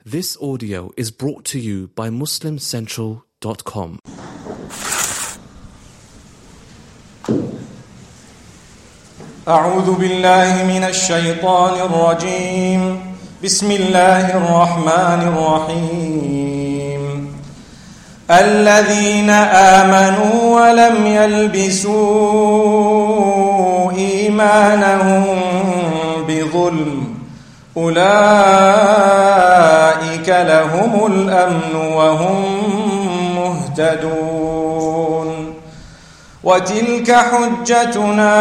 This audio is brought to you by MuslimCentral.com. أعوذ بالله من الشيطان الرجيم. بسم الله الرحمن الرحيم. الذين آمنوا ولم يلبسوا إيمانهم بظلم أولئك لهم الأمن وهم مهتدون. وتلك حجتنا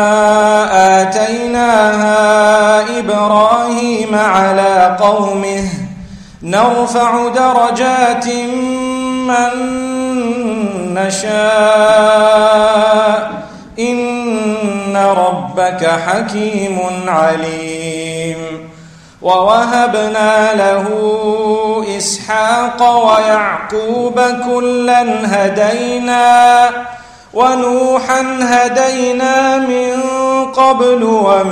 آتيناها إبراهيم على قومه نرفع درجات من نشاء إن ربك حكيم عليم. ووهبنا له إسحاق ويعقوب كلا هدينا ونوحا هدينا من قبل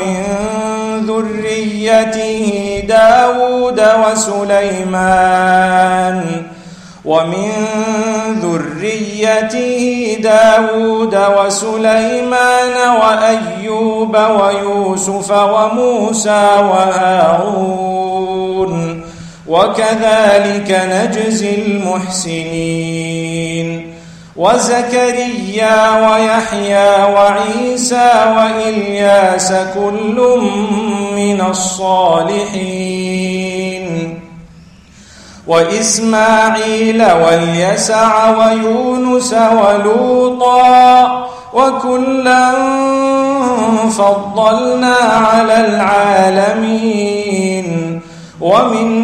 ومن ذريته داود وسليمان وأيوب ويوسف وموسى وهارون وكذلك نجزي المحسنين. وزكريا ويحيى وعيسى وإلياس كل من الصالحين. وإسماعيل واليسع ويونس ولوطا وكلا فضلنا على العالمين. ومن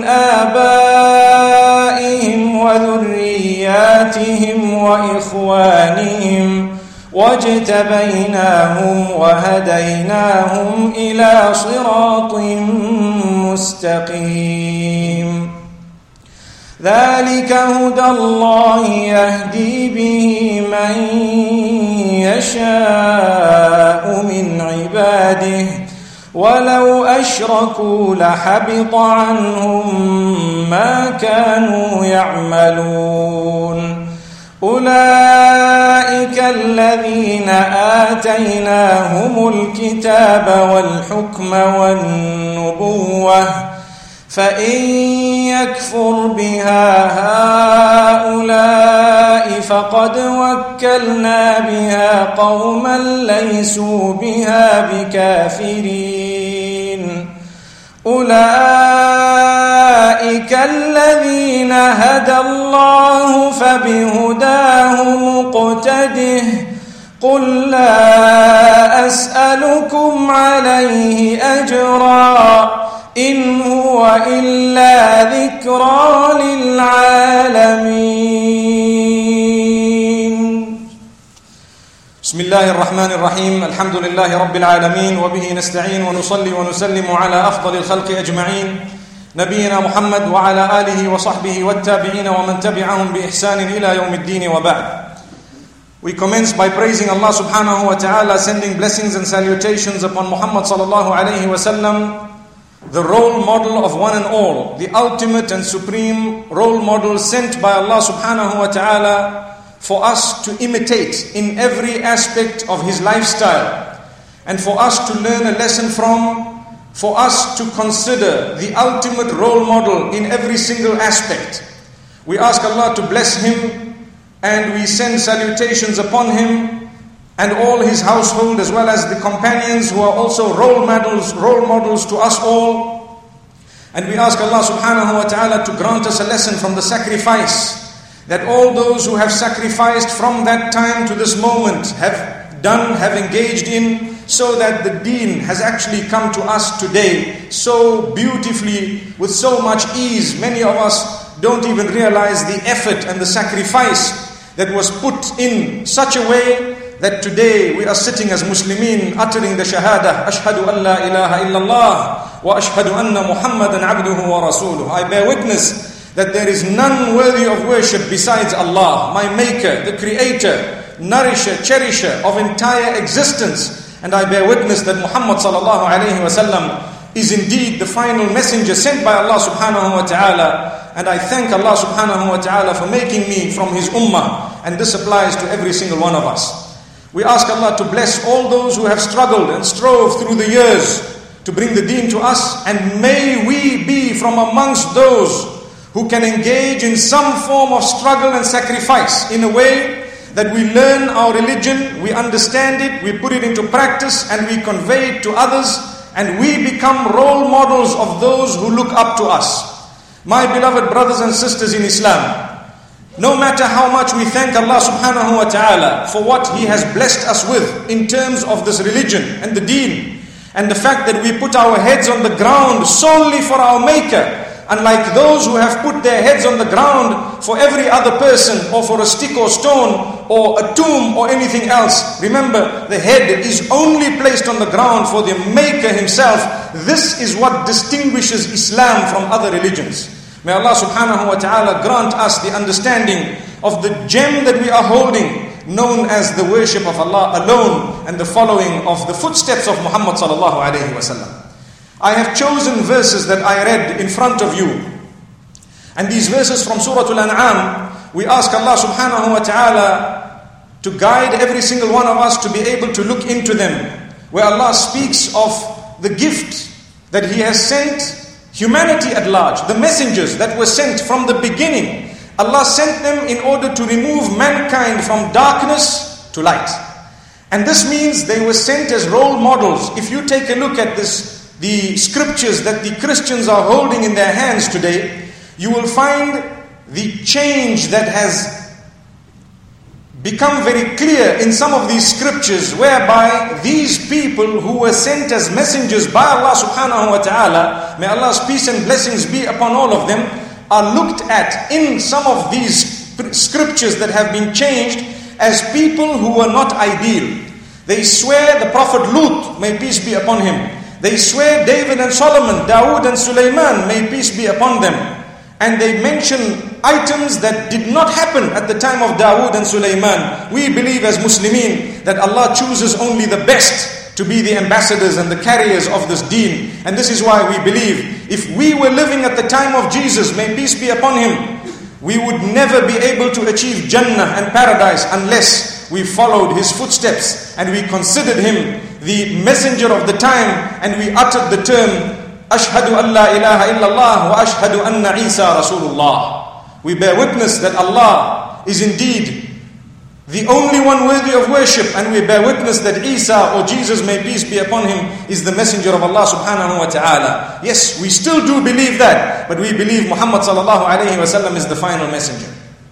آبائهم وذرياتهم وإخوانهم واجتبيناهم وهديناهم إلى صراط مستقيم. ذلك هدى الله يهدي به من يشاء من عباده ولو أشركوا لحبط عنهم ما كانوا يعملون. أولئك الذين آتيناهم الكتاب والحكم والنبوة فإن يكفر بها هؤلاء فقد وكلنا بها قوما ليسوا بها بكافرين. أولئك الذين هدى الله فبهداه مقتده. قل لا أسألكم عليه أجرا إن هو إلا ذكرى للعالمين. بسم الله الرحمن الرحيم. الحمد لله رب العالمين وبه نستعين ونصلي ونسلم على أفضل الخلق أجمعين نبينا محمد وعلى آله وصحبه والتابعين ومن تبعهم بإحسان إلى يوم الدين وبعد. We commence by praising Allah subhanahu wa ta'ala, sending blessings and salutations upon Muhammad sallallahu alayhi wa sallam, the role model of one and all, the ultimate and supreme role model sent by Allah subhanahu wa ta'ala for us to imitate in every aspect of his lifestyle, and for us to learn a lesson from, for us to consider the ultimate role model in every single aspect. We ask Allah to bless him, and we send salutations upon him and all his household, as well as the companions who are also role models to us all. And we ask Allah subhanahu wa ta'ala to grant us a lesson from the sacrifice that all those who have sacrificed from that time to this moment have engaged in, so that the deen has actually come to us today so beautifully, with so much ease. Many of us don't even realize the effort and the sacrifice that was put in such a way that today we are sitting as Muslimin uttering the Shahada, Ashhadu an la ilaha illallah wa ashhadu anna Muhammadan abduhu wa rasuluh. I bear witness that there is none worthy of worship besides Allah, my Maker, the Creator, Nourisher, Cherisher of entire existence. And I bear witness that Muhammad sallallahu alayhi wa sallam is indeed the final messenger sent by Allah subhanahu wa ta'ala. And I thank Allah subhanahu wa ta'ala for making me from His ummah. And this applies to every single one of us. We ask Allah to bless all those who have struggled and strove through the years to bring the deen to us. And may we be from amongst those who can engage in some form of struggle and sacrifice in a way that we learn our religion, we understand it, we put it into practice, and we convey it to others, and we become role models of those who look up to us. My beloved brothers and sisters in Islam, no matter how much we thank Allah subhanahu wa ta'ala for what He has blessed us with in terms of this religion and the deen, and the fact that we put our heads on the ground solely for our Maker, unlike those who have put their heads on the ground for every other person, or for a stick or stone, or a tomb or anything else. Remember, the head is only placed on the ground for the Maker Himself. This is what distinguishes Islam from other religions. May Allah subhanahu wa ta'ala grant us the understanding of the gem that we are holding, known as the worship of Allah alone and the following of the footsteps of Muhammad sallallahu alayhi wa sallam. I have chosen verses that I read in front of you. And these verses from Surah Al-An'am, we ask Allah subhanahu wa ta'ala to guide every single one of us to be able to look into them, where Allah speaks of the gift that He has sent humanity at large, the messengers that were sent from the beginning. Allah sent them in order to remove mankind from darkness to light. And this means they were sent as role models. If you take a look at this, the scriptures that the Christians are holding in their hands today, you will find the change that has become very clear in some of these scriptures, whereby these people who were sent as messengers by Allah subhanahu wa ta'ala, may Allah's peace and blessings be upon all of them, are looked at in some of these scriptures that have been changed as people who were not ideal. They swear the Prophet Lut, may peace be upon him. They swear David and Solomon, Dawood and Sulaiman, may peace be upon them. And they mention items that did not happen at the time of Dawood and Sulaiman. We believe as Muslimin that Allah chooses only the best to be the ambassadors and the carriers of this deen. And this is why we believe if we were living at the time of Jesus, may peace be upon him, we would never be able to achieve Jannah and paradise unless we followed his footsteps and we considered him the messenger of the time, and we uttered the term Ashhadu an la ilaha illallah wa ashhadu anna Isa Rasulullah. We bear witness that Allah is indeed the only one worthy of worship, and we bear witness that Isa, or Jesus, may peace be upon him, is the messenger of Allah subhanahu wa ta'ala. Yes, we still do believe that, but we believe Muhammad sallallahu alayhi wa sallam is the final messenger.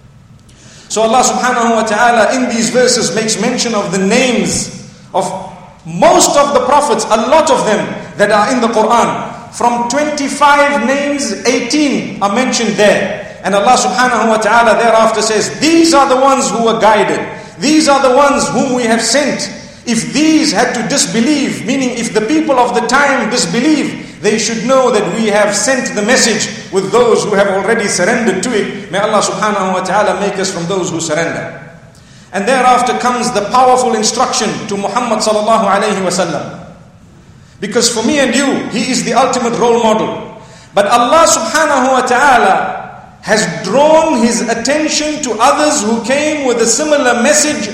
So Allah subhanahu wa ta'ala in these verses makes mention of the names of most of the prophets, a lot of them that are in the Quran. From 25 names, 18 are mentioned there. And Allah subhanahu wa ta'ala thereafter says, these are the ones who were guided. These are the ones whom we have sent. If these had to disbelieve, meaning if the people of the time disbelieve, they should know that we have sent the message with those who have already surrendered to it. May Allah subhanahu wa ta'ala make us from those who surrender. And thereafter comes the powerful instruction to Muhammad sallallahu alayhi wa sallam. Because for me and you, he is the ultimate role model. But Allah subhanahu wa ta'ala has drawn his attention to others who came with a similar message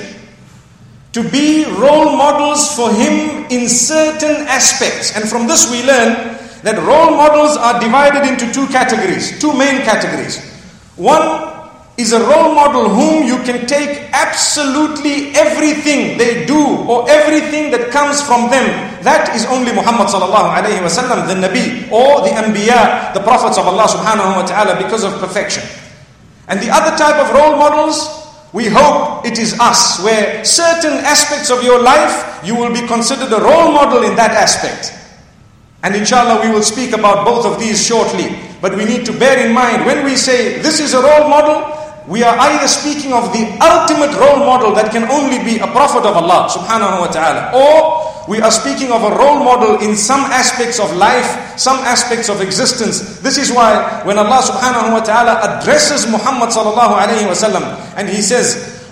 to be role models for him in certain aspects. And from this we learn that role models are divided into two categories, two main categories. One is a role model whom you can take absolutely everything they do or everything that comes from them. That is only Muhammad sallallahu alayhi wa sallam, the Nabi, or the Anbiya, the prophets of Allah subhanahu wa ta'ala, because of perfection. And the other type of role models, we hope it is us, where certain aspects of your life, you will be considered a role model in that aspect. And inshallah we will speak about both of these shortly. But we need to bear in mind, when we say this is a role model, we are either speaking of the ultimate role model that can only be a prophet of Allah subhanahu wa ta'ala, or we are speaking of a role model in some aspects of life, some aspects of existence. This is why when Allah subhanahu wa ta'ala addresses Muhammad sallallahu alayhi wa sallam and he says,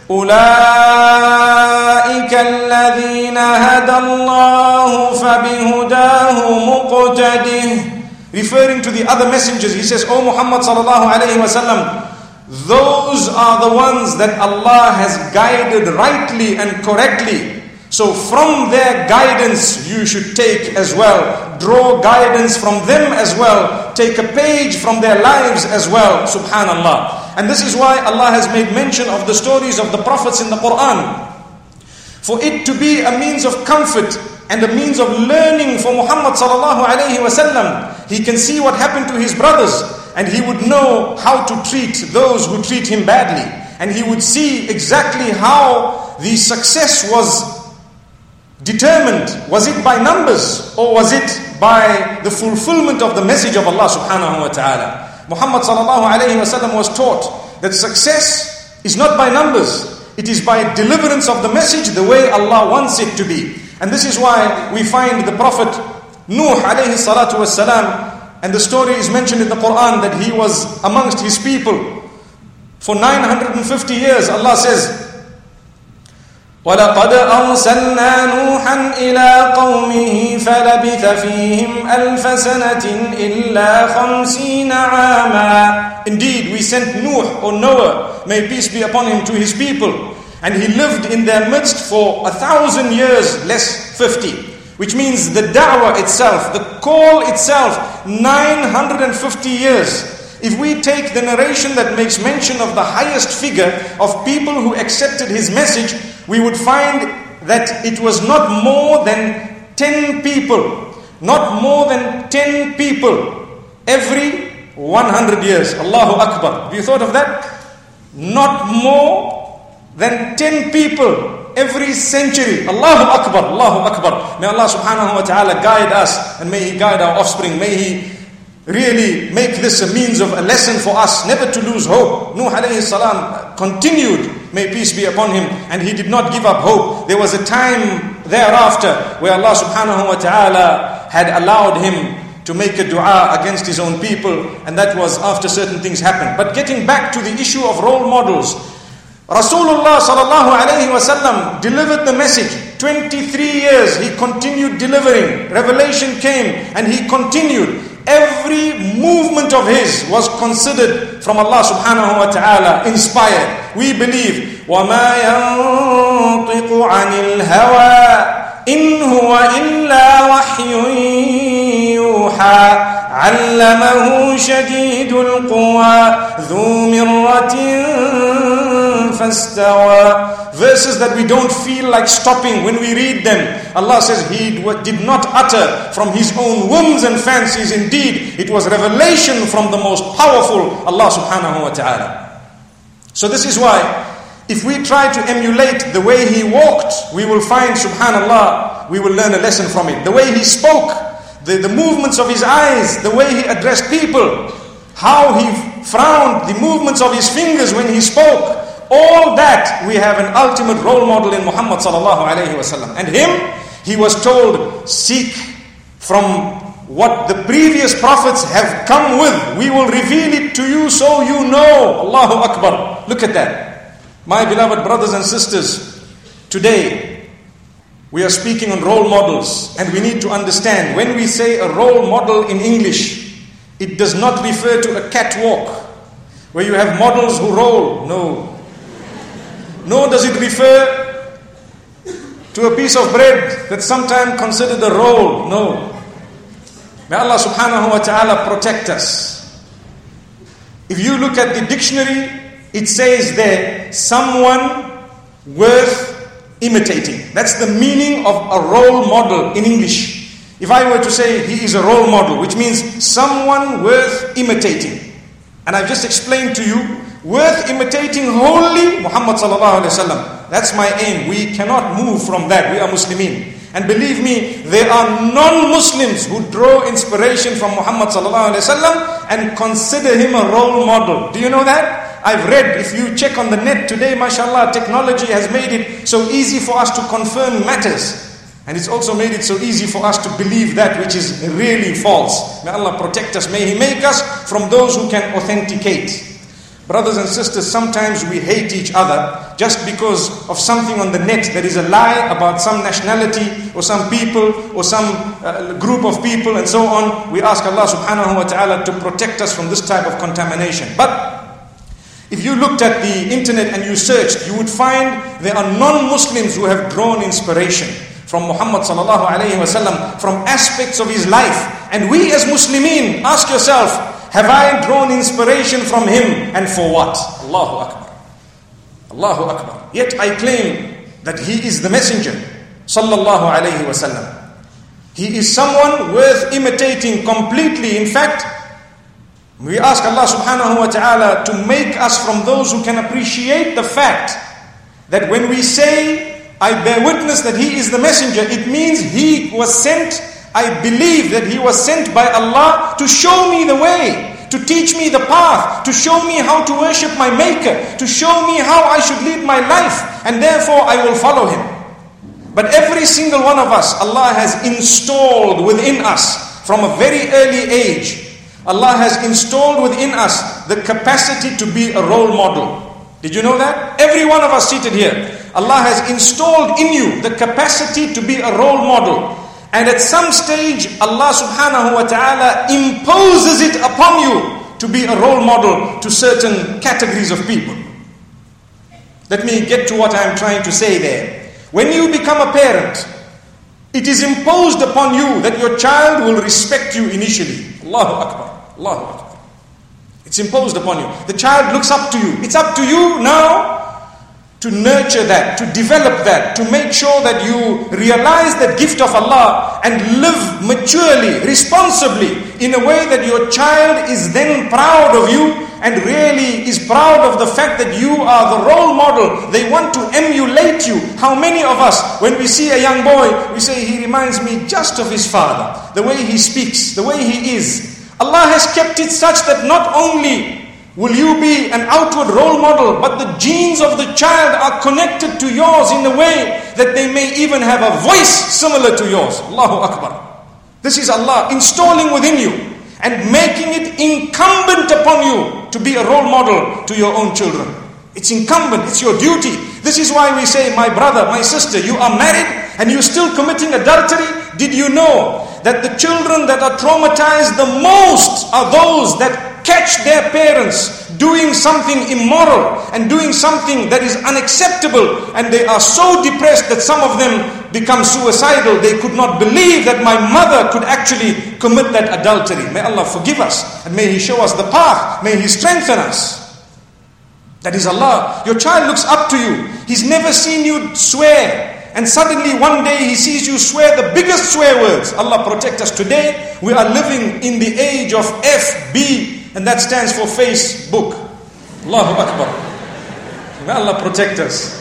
أولئك الذين هدى الله فبهداه مقتده. Referring to the other messengers, he says, O Muhammad sallallahu alayhi wa sallam, those are the ones that Allah has guided rightly and correctly. So from their guidance you should take as well. Draw guidance from them as well. Take a page from their lives as well. Subhanallah. And this is why Allah has made mention of the stories of the prophets in the Quran. For it to be a means of comfort and a means of learning for Muhammad sallallahu alayhi wa sallam. He can see what happened to his brothers, and he would know how to treat those who treat him badly. And he would see exactly how the success was determined. Was it by numbers, or was it by the fulfillment of the message of Allah subhanahu wa ta'ala? Muhammad sallallahu alayhi wa sallam was taught that success is not by numbers. It is by deliverance of the message the way Allah wants it to be. And this is why we find the Prophet Nuh alayhi salatu was salam, and the story is mentioned in the Quran that he was amongst his people for 950 years. Allah says, وَلَقَدْ أَرْسَلْنَا نُوحًا إِلَىٰ قَوْمِهِ فَلَبِثَ فِيهِمْ أَلْفَ سَنَةٍ إِلَّا 50 عَامًا. Indeed, we sent Nuh, or Noah, may peace be upon him, to his people, and he lived in their midst for 1,000 years less 50. Which means the da'wah itself, the call itself, 950 years. If we take the narration that makes mention of the highest figure of people who accepted his message, we would find that it was not more than 10 people. Not more than 10 people every 100 years. Allahu Akbar. Have you thought of that? Not more than 10 people every century. Allahu Akbar, Allahu Akbar. May Allah subhanahu wa ta'ala guide us, and may He guide our offspring. May He really make this a means of a lesson for us, never to lose hope. Nuh alayhi salam continued, may peace be upon him, and he did not give up hope. There was a time thereafter where Allah subhanahu wa ta'ala had allowed him to make a dua against his own people, and that was after certain things happened. But getting back to the issue of role models, Rasulullah sallallahu alayhi wa sallam delivered the message. 23 years he continued delivering. Revelation came and he continued. Every movement of his was considered from Allah subhanahu wa ta'ala, inspired. We believe, وَمَا يَنطِقُ عَنِ الْهَوَىٰ إِنْ هُوَ إِلَّا وَحْيٌ يُوحَىٰ عَلَّمَهُ شَدِيدُ الْقُوَىٰ ذُو مِرَّةٍ فَاسْتَوَىٰ. Verses that we don't feel like stopping when we read them. Allah says He did not utter from His own whims and fancies. Indeed, it was revelation from the most powerful Allah subhanahu wa ta'ala. So this is why, if we try to emulate the way He walked, we will find, subhanallah, we will learn a lesson from it. The way He spoke, the movements of His eyes, the way He addressed people, how He frowned, the movements of His fingers when He spoke, all that we have an ultimate role model in Muhammad sallallahu alayhi wa sallam. And him, he was told, seek from what the previous prophets have come with. We will reveal it to you so you know. Allahu Akbar. Look at that. My beloved brothers and sisters, today we are speaking on role models, and we need to understand, when we say a role model in English, it does not refer to a catwalk where you have models who roll. No. Nor does it refer to a piece of bread that's sometimes considered a roll. No. May Allah subhanahu wa ta'ala protect us. If you look at the dictionary, it says there, someone worth imitating. That's the meaning of a role model in English. If I were to say he is a role model, which means someone worth imitating. And I've just explained to you, worth imitating wholly Muhammad sallallahu alayhi wa sallam. That's my aim. We cannot move from that. We are Muslimin. And believe me, there are non-Muslims who draw inspiration from Muhammad sallallahu alayhi wa sallam and consider him a role model. Do you know that? I've read, if you check on the net today, mashallah, technology has made it so easy for us to confirm matters. And it's also made it so easy for us to believe that which is really false. May Allah protect us. May He make us from those who can authenticate. Brothers and sisters, sometimes we hate each other just because of something on the net. There is a lie about some nationality or some people or some group of people and so on. We ask Allah subhanahu wa ta'ala to protect us from this type of contamination. But if you looked at the internet and you searched, you would find there are non-Muslims who have drawn inspiration from Muhammad sallallahu alayhi wa sallam, from aspects of his life. And we as Muslimin, ask yourself, have I drawn inspiration from him, and for what? Allahu Akbar. Allahu Akbar. Yet I claim that he is the messenger sallallahu alayhi wa sallam. He is someone worth imitating completely. In fact, we ask Allah subhanahu wa ta'ala to make us from those who can appreciate the fact that when we say, I bear witness that he is the messenger, it means he was sent. I believe that he was sent by Allah to show me the way, to teach me the path, to show me how to worship my maker, to show me how I should lead my life, and therefore I will follow him. But every single one of us, Allah has installed within us from a very early age, Allah has installed within us the capacity to be a role model. Did you know that? Every one of us seated here, Allah has installed in you the capacity to be a role model. And at some stage, Allah subhanahu wa ta'ala imposes it upon you to be a role model to certain categories of people. Let me get to what I'm trying to say there. When you become a parent, it is imposed upon you that your child will respect you initially. Allahu Akbar. Allahu Akbar. It's imposed upon you. The child looks up to you. It's up to you now to nurture that, to develop that, to make sure that you realize that gift of Allah and live maturely, responsibly, in a way that your child is then proud of you and really is proud of the fact that you are the role model. They want to emulate you. How many of us, when we see a young boy, we say, he reminds me just of his father, the way he speaks, the way he is. Allah has kept it such that not only will you be an outward role model, but the genes of the child are connected to yours in a way that they may even have a voice similar to yours. Allahu Akbar. This is Allah installing within you and making it incumbent upon you to be a role model to your own children. It's incumbent, it's your duty. This is why we say, my brother, my sister, you are married and you're still committing adultery. Did you know that the children that are traumatized the most are those that catch their parents doing something immoral and doing something that is unacceptable, and they are so depressed that some of them become suicidal. They could not believe that my mother could actually commit that adultery. May Allah forgive us and may He show us the path. May He strengthen us. That is Allah. Your child looks up to you. He's never seen you swear, and suddenly one day he sees you swear the biggest swear words. Allah protect us. Today we are living in the age of FB, and that stands for Facebook. Allahu Akbar. May Allah protect us.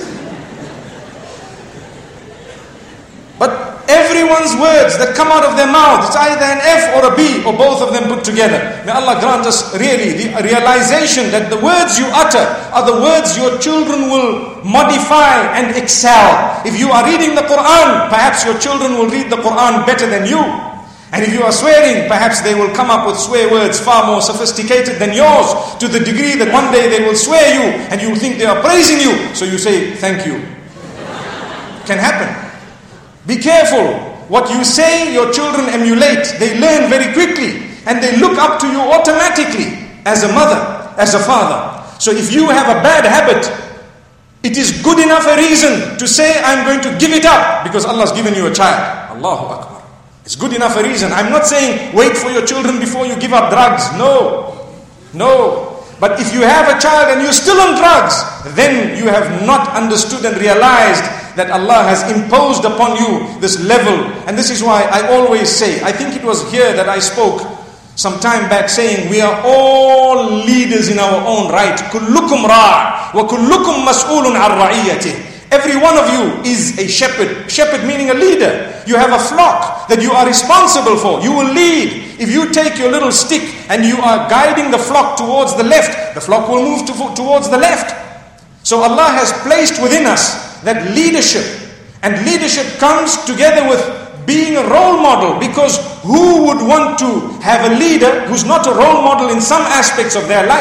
But everyone's words that come out of their mouth, it's either an F or a B or both of them put together. May Allah grant us really the realization that the words you utter are the words your children will modify and excel. If you are reading the Quran, perhaps your children will read the Quran better than you. And if you are swearing, perhaps they will come up with swear words far more sophisticated than yours, to the degree that one day they will swear you and you will think they are praising you. So you say, thank you. Can happen. Be careful. What you say, your children emulate. They learn very quickly and they look up to you automatically as a mother, as a father. So if you have a bad habit, it is good enough a reason to say, I'm going to give it up because Allah's given you a child. Allahu Akbar. It's good enough a reason. I'm not saying wait for your children before you give up drugs. No. But if you have a child and you're still on drugs, then you have not understood and realized that Allah has imposed upon you this level. And this is why I always say, I think it was here that I spoke some time back saying, we are all leaders in our own right. كُلُّكُمْ رَاعٍ وَكُلُّكُمْ مَسْئُولٌ عَنْ رَعِيَّتِهِ. Every one of you is a shepherd. Shepherd meaning a leader. You have a flock that you are responsible for. You will lead. If you take your little stick and you are guiding the flock towards the left, the flock will move towards the left. So Allah has placed within us that leadership. And leadership comes together with being a role model, because who would want to have a leader who's not a role model in some aspects of their life?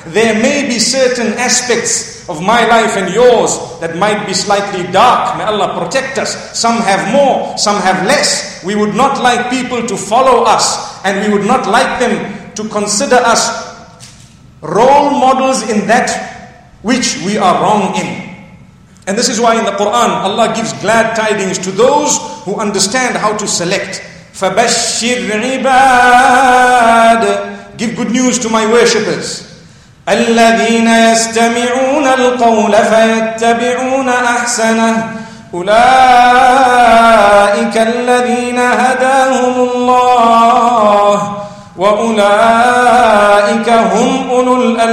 there may be certain aspects of my life and yours that might be slightly dark. May Allah protect us. Some have more, some have less. We would not like people to follow us, and we would not like them to consider us role models in that which we are wrong in. And this is why in the Quran, Allah gives glad tidings to those who understand how to select. فَبَشِّرْ عِبَادِ, give good news to my worshippers. الَّذِينَ يَسْتَمِعُونَ الْقَوْلَ فَيَتَّبِعُونَ أَحْسَنَهُ أُولَٰئِكَ الَّذِينَ هَدَاهُمُ اللَّهُ وَأُولَٰئِكَ هُمْ أُولُو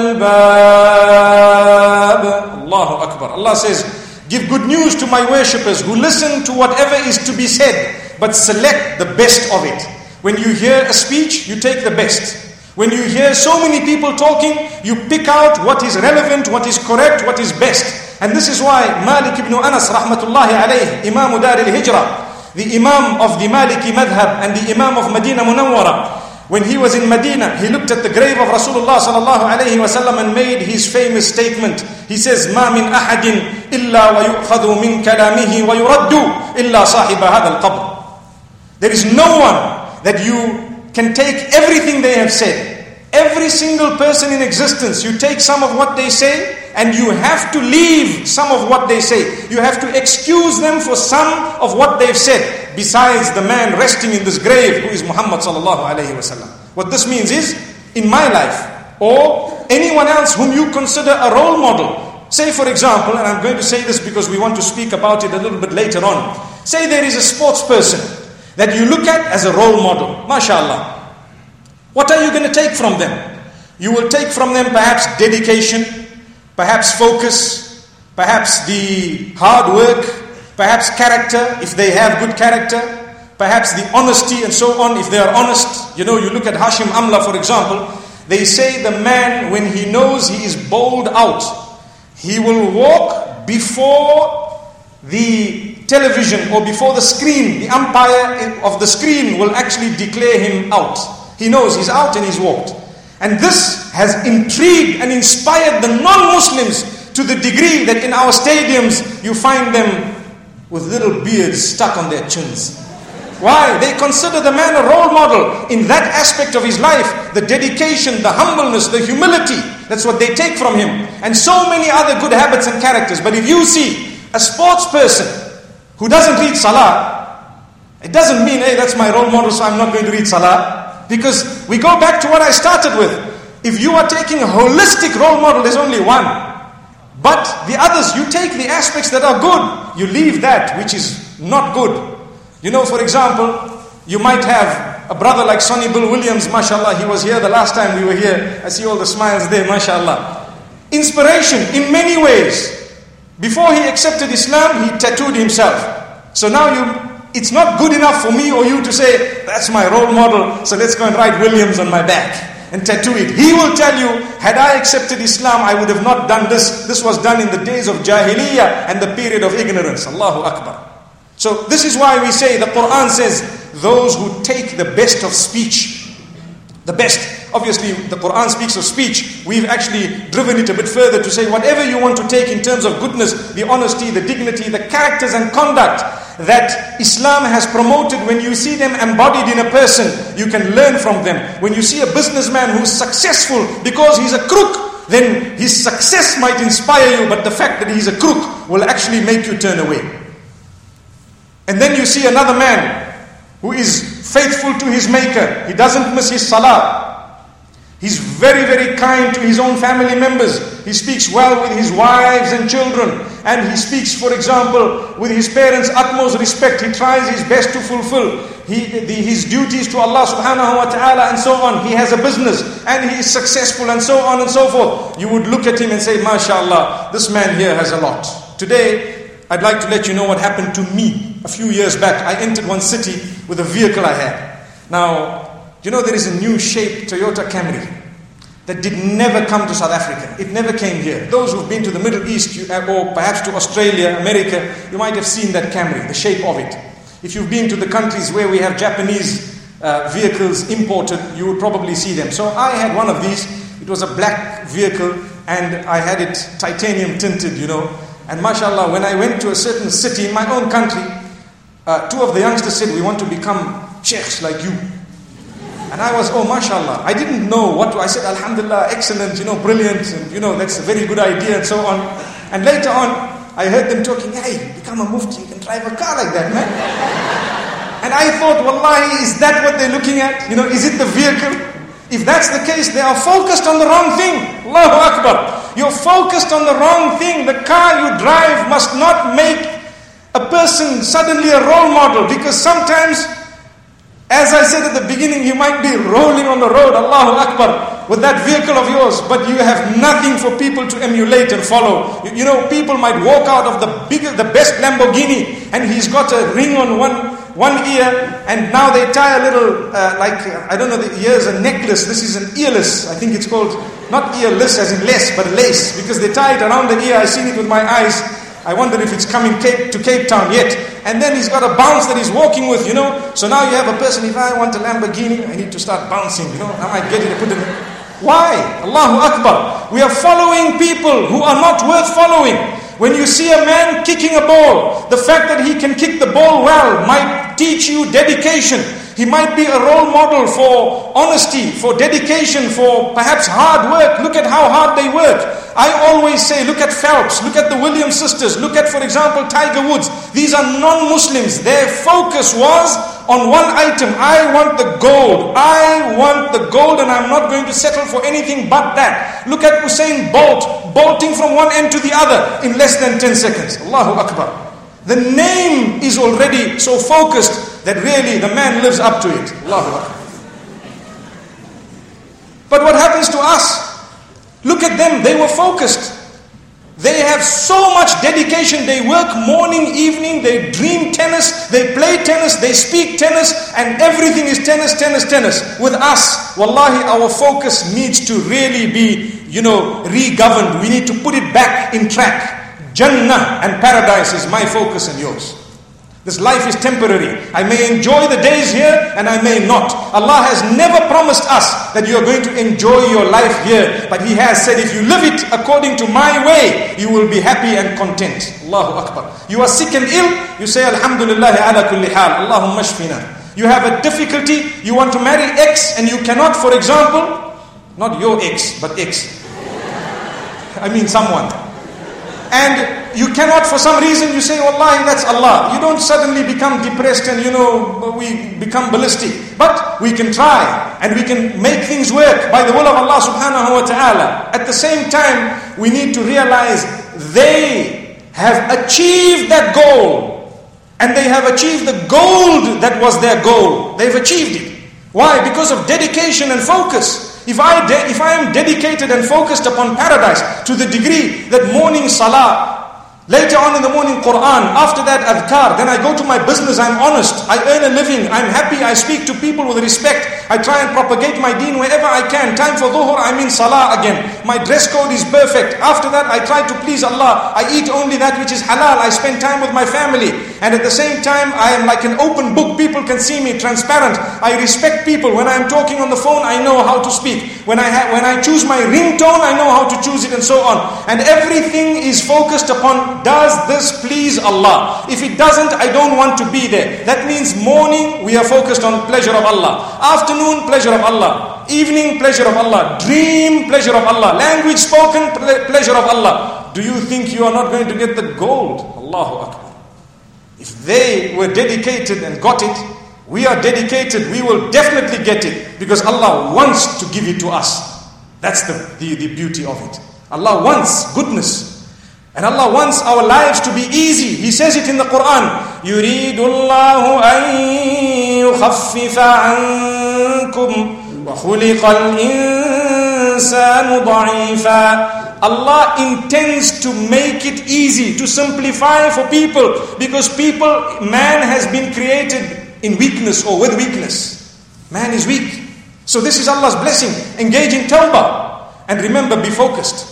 الْأَلْبَابِ. Allahu Akbar. Allah says, give good news to my worshippers who listen to whatever is to be said, but select the best of it. When you hear a speech, you take the best. When you hear so many people talking, you pick out what is relevant, what is correct, what is best. And this is why Malik ibn Anas rahmatullahi alayhi, Imam Dar al-Hijrah, the Imam of the Maliki madhab and the Imam of Medina Munawwara, when he was in Medina, he looked at the grave of Rasulullah sallallahu alayhi wa sallam and made his famous statement. He says, مَا مِنْ أَحَدٍ إِلَّا وَيُؤْخَذُ مِنْ كَلَامِهِ وَيُرَدُّ إِلَّا صَاحِبَ هَذَا الْقَبْرِ. There is no one that you can take everything they have said. Every single person in existence, you take some of what they say and you have to leave some of what they say. You have to excuse them for some of what they've said. Besides the man resting in this grave who is Muhammad sallallahu alayhi wa sallam. What this means is, in my life or anyone else whom you consider a role model. Say for example, and I'm going to say this because we want to speak about it a little bit later on. Say there is a sports person that you look at as a role model. MashaAllah. What are you going to take from them? You will take from them perhaps dedication, perhaps focus, perhaps the hard work, perhaps character, if they have good character, perhaps the honesty and so on, if they are honest. You know, you look at Hashim Amla, for example, they say the man, when he knows he is bowled out, he will walk before the television or before the screen. The umpire of the screen will actually declare him out. He knows he's out and he's walked. And this has intrigued and inspired the non-Muslims to the degree that in our stadiums you find them with little beards stuck on their chins. Why? They consider the man a role model in that aspect of his life. The dedication, the humbleness, the humility. That's what they take from him. And so many other good habits and characters. But if you see a sports person who doesn't read salah, it doesn't mean, hey, that's my role model, so I'm not going to read salah. Because we go back to what I started with. If you are taking a holistic role model, there's only one. But the others, you take the aspects that are good. You leave that which is not good. You know, for example, you might have a brother like Sonny Bill Williams, mashallah. He was here the last time we were here. I see all the smiles there, mashallah. Inspiration in many ways. Before he accepted Islam, he tattooed himself. So now it's not good enough for me or you to say, that's my role model, so let's go and write Williams on my back and tattoo it. He will tell you, had I accepted Islam, I would have not done this. This was done in the days of Jahiliyyah and the period of ignorance. Allahu Akbar. So this is why we say, the Quran says, those who take the best of speech, the best. Obviously, the Quran speaks of speech. We've actually driven it a bit further to say, whatever you want to take in terms of goodness, the honesty, the dignity, the characters and conduct that Islam has promoted, when you see them embodied in a person, you can learn from them. When you see a businessman who's successful because he's a crook, then his success might inspire you, but the fact that he's a crook will actually make you turn away. And then you see another man who is faithful to his maker. He doesn't miss his salah. He's very, very kind to his own family members. He speaks well with his wives and children. And he speaks, for example, with his parents' utmost respect. He tries his best to fulfill his duties to Allah subhanahu wa ta'ala and so on. He has a business and he is successful and so on and so forth. You would look at him and say, MashaAllah, this man here has a lot. Today, I'd like to let you know what happened to me a few years back. I entered one city with a vehicle I had. Now, you know there is a new shape Toyota Camry that did never come to South Africa. It never came here. Those who've been to the Middle East or perhaps to Australia, America, you might have seen that Camry, the shape of it. If you've been to the countries where we have Japanese vehicles imported, you would probably see them. So I had one of these. It was a black vehicle and I had it titanium tinted, And mashallah, when I went to a certain city in my own country, two of the youngsters said, we want to become sheikhs like you. And I was, mashallah. I didn't know what to. I said, alhamdulillah, excellent, brilliant, and that's a very good idea and so on. And later on, I heard them talking, hey, become a mufti, you can drive a car like that, man. And I thought, wallahi, is that what they're looking at? Is it the vehicle? If that's the case, they are focused on the wrong thing. Allahu Akbar. You're focused on the wrong thing. The car you drive must not make a person suddenly a role model, because sometimes, as I said at the beginning, you might be rolling on the road, Allahu Akbar, with that vehicle of yours, but you have nothing for people to emulate and follow. People might walk out of the best Lamborghini, and he's got a ring on one ear, and now they tie a little, I don't know the ears, a necklace. This is an earless, I think it's called, not earless as in less, but lace, because they tie it around the ear. I've seen it with my eyes. I wonder if it's coming to Cape Town yet. And then he's got a bounce that he's walking with, So now you have a person, if I want a Lamborghini, I need to start bouncing, I might get it and put it in. Why? Allahu Akbar. We are following people who are not worth following. When you see a man kicking a ball, the fact that he can kick the ball well might teach you dedication. He might be a role model for honesty, for dedication, for perhaps hard work. Look at how hard they work. I always say, look at Phelps, look at the Williams sisters, look at, for example, Tiger Woods. These are non-Muslims. Their focus was on one item. I want the gold. I want the gold, and I'm not going to settle for anything but that. Look at Usain Bolt, bolting from one end to the other in less than 10 seconds. Allahu Akbar. The name is already so focused that really the man lives up to it. Allahu Akbar. But what happens to us? Look at them, they were focused. They have so much dedication. They work morning, evening, they dream tennis, they play tennis, they speak tennis, and everything is tennis, tennis, tennis. With us, wallahi, our focus needs to really be, re-governed. We need to put it back in track. Jannah and paradise is my focus and yours. This life is temporary. I may enjoy the days here and I may not. Allah has never promised us that you are going to enjoy your life here. But He has said, if you live it according to my way, you will be happy and content. Allahu Akbar. You are sick and ill, you say, Alhamdulillah ala kulli hal. Allahumma shfina. You have a difficulty, you want to marry X and you cannot, for example, not your ex, but X. I mean someone. And you cannot, for some reason, you say, Wallahi, that's Allah. You don't suddenly become depressed and, we become ballistic. But we can try and we can make things work by the will of Allah subhanahu wa ta'ala. At the same time, we need to realize they have achieved that goal. And they have achieved the gold that was their goal. They've achieved it. Why? Because of dedication and focus. If I am dedicated and focused upon paradise to the degree that morning salah, later on in the morning Quran, after that adhkar, then I go to my business, I'm honest, I earn a living, I'm happy, I speak to people with respect, I try and propagate my deen wherever I can. Time for dhuhr, I'm in salah again. My dress code is perfect. After that, I try to please Allah. I eat only that which is halal. I spend time with my family. And at the same time, I am like an open book. People can see me, transparent. I respect people. When I'm talking on the phone, I know how to speak. When I choose my ringtone, I know how to choose it and so on. And everything is focused upon, does this please Allah? If it doesn't, I don't want to be there. That means morning, we are focused on pleasure of Allah. Afternoon, pleasure of Allah. Evening, pleasure of Allah. Dream, pleasure of Allah. Language spoken, pleasure of Allah. Do you think you are not going to get the gold? Allahu Akbar. If they were dedicated and got it, we are dedicated, we will definitely get it. Because Allah wants to give it to us. That's the beauty of it. Allah wants goodness. And Allah wants our lives to be easy. He says it in the Quran. يُرِيدُ اللَّهُ أَن يُخَفِّفَ عَنْكُمْ وَخُلِقَ الْإِنسَانُ ضَعِيفًا. Allah intends to make it easy, to simplify for people. Because man has been created in weakness or with weakness. Man is weak. So this is Allah's blessing. Engage in tawbah. And remember, be focused.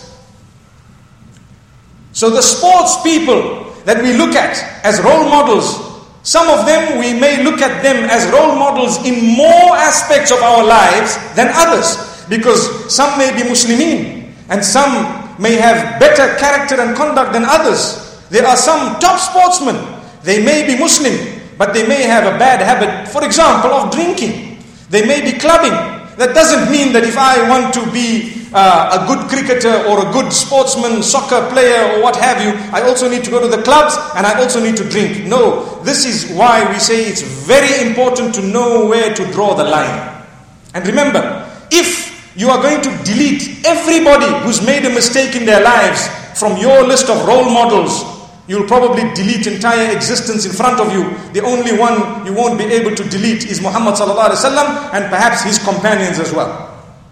So the sports people that we look at as role models, some of them we may look at them as role models in more aspects of our lives than others. Because some may be Muslimin and some may have better character and conduct than others. There are some top sportsmen. They may be Muslim, but they may have a bad habit, for example, of drinking. They may be clubbing. That doesn't mean that if I want to be a good cricketer or a good sportsman, soccer player or what have you, I also need to go to the clubs and I also need to drink. No, this is why we say it's very important to know where to draw the line. And remember, if you are going to delete everybody who's made a mistake in their lives from your list of role models, you'll probably delete entire existence in front of you. The only one you won't be able to delete is Muhammad sallallahu alaihi wasallam and perhaps his companions as well.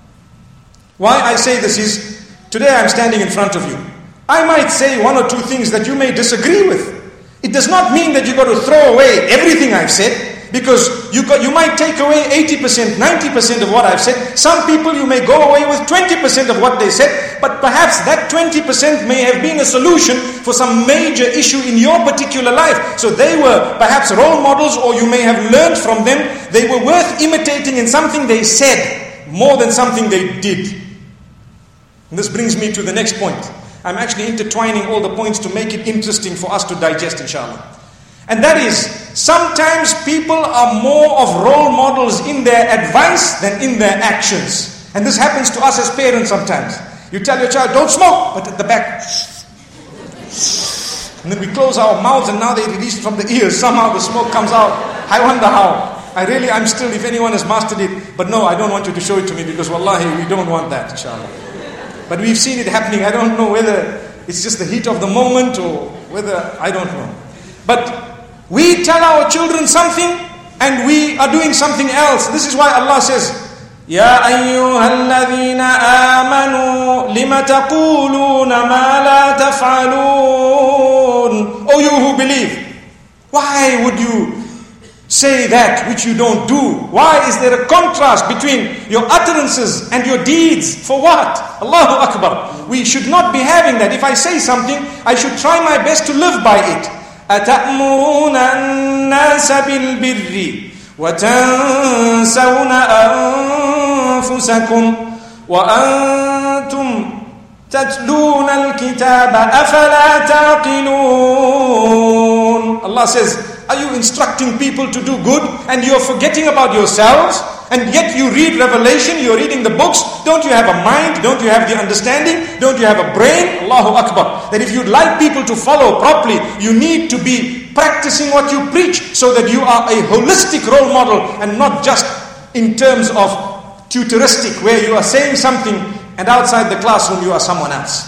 Why I say this is, today I'm standing in front of you. I might say one or two things that you may disagree with. It does not mean that you've got to throw away everything I've said, because you might take away 80%, 90% of what I've said. Some people you may go away with 20% of what they said, but perhaps that 20% may have been a solution for some major issue in your particular life. So they were perhaps role models, or you may have learned from them. They were worth imitating in something they said more than something they did. And this brings me to the next point. I'm actually intertwining all the points to make it interesting for us to digest, inshallah. And that is, sometimes people are more of role models in their advice than in their actions. And this happens to us as parents sometimes. You tell your child, don't smoke, but at the back. And then we close our mouths and now they release it from the ears. Somehow the smoke comes out. I wonder how. I'm still, if anyone has mastered it. But no, I don't want you to show it to me, because wallahi, we don't want that, inshallah. But we've seen it happening. I don't know whether it's just the heat of the moment or whether, I don't know. But we tell our children something and we are doing something else. This is why Allah says, Ya ayyuhalladhina amanu lima taquluna ma la taf'alun. Oh, you who believe, why would you say that which you don't do? Why is there a contrast between your utterances and your deeds? For what? Allahu Akbar. We should not be having that. If I say something, I should try my best to live by it. أَتَأْمُرُونَ النَّاسَ بِالْبِرِّ وَتَنْسَوْنَ أَنفُسَكُمْ وَأَنْتُمْ تَتْلُونَ الْكِتَابَ أَفَلَا تَعْقِلُونَ. Allah says, are you instructing people to do good and you're forgetting about yourselves? And yet you read Revelation, you're reading the books. Don't you have a mind? Don't you have the understanding? Don't you have a brain? Allahu Akbar. That if you'd like people to follow properly, you need to be practicing what you preach, so that you are a holistic role model and not just in terms of tutoristic, where you are saying something and outside the classroom you are someone else.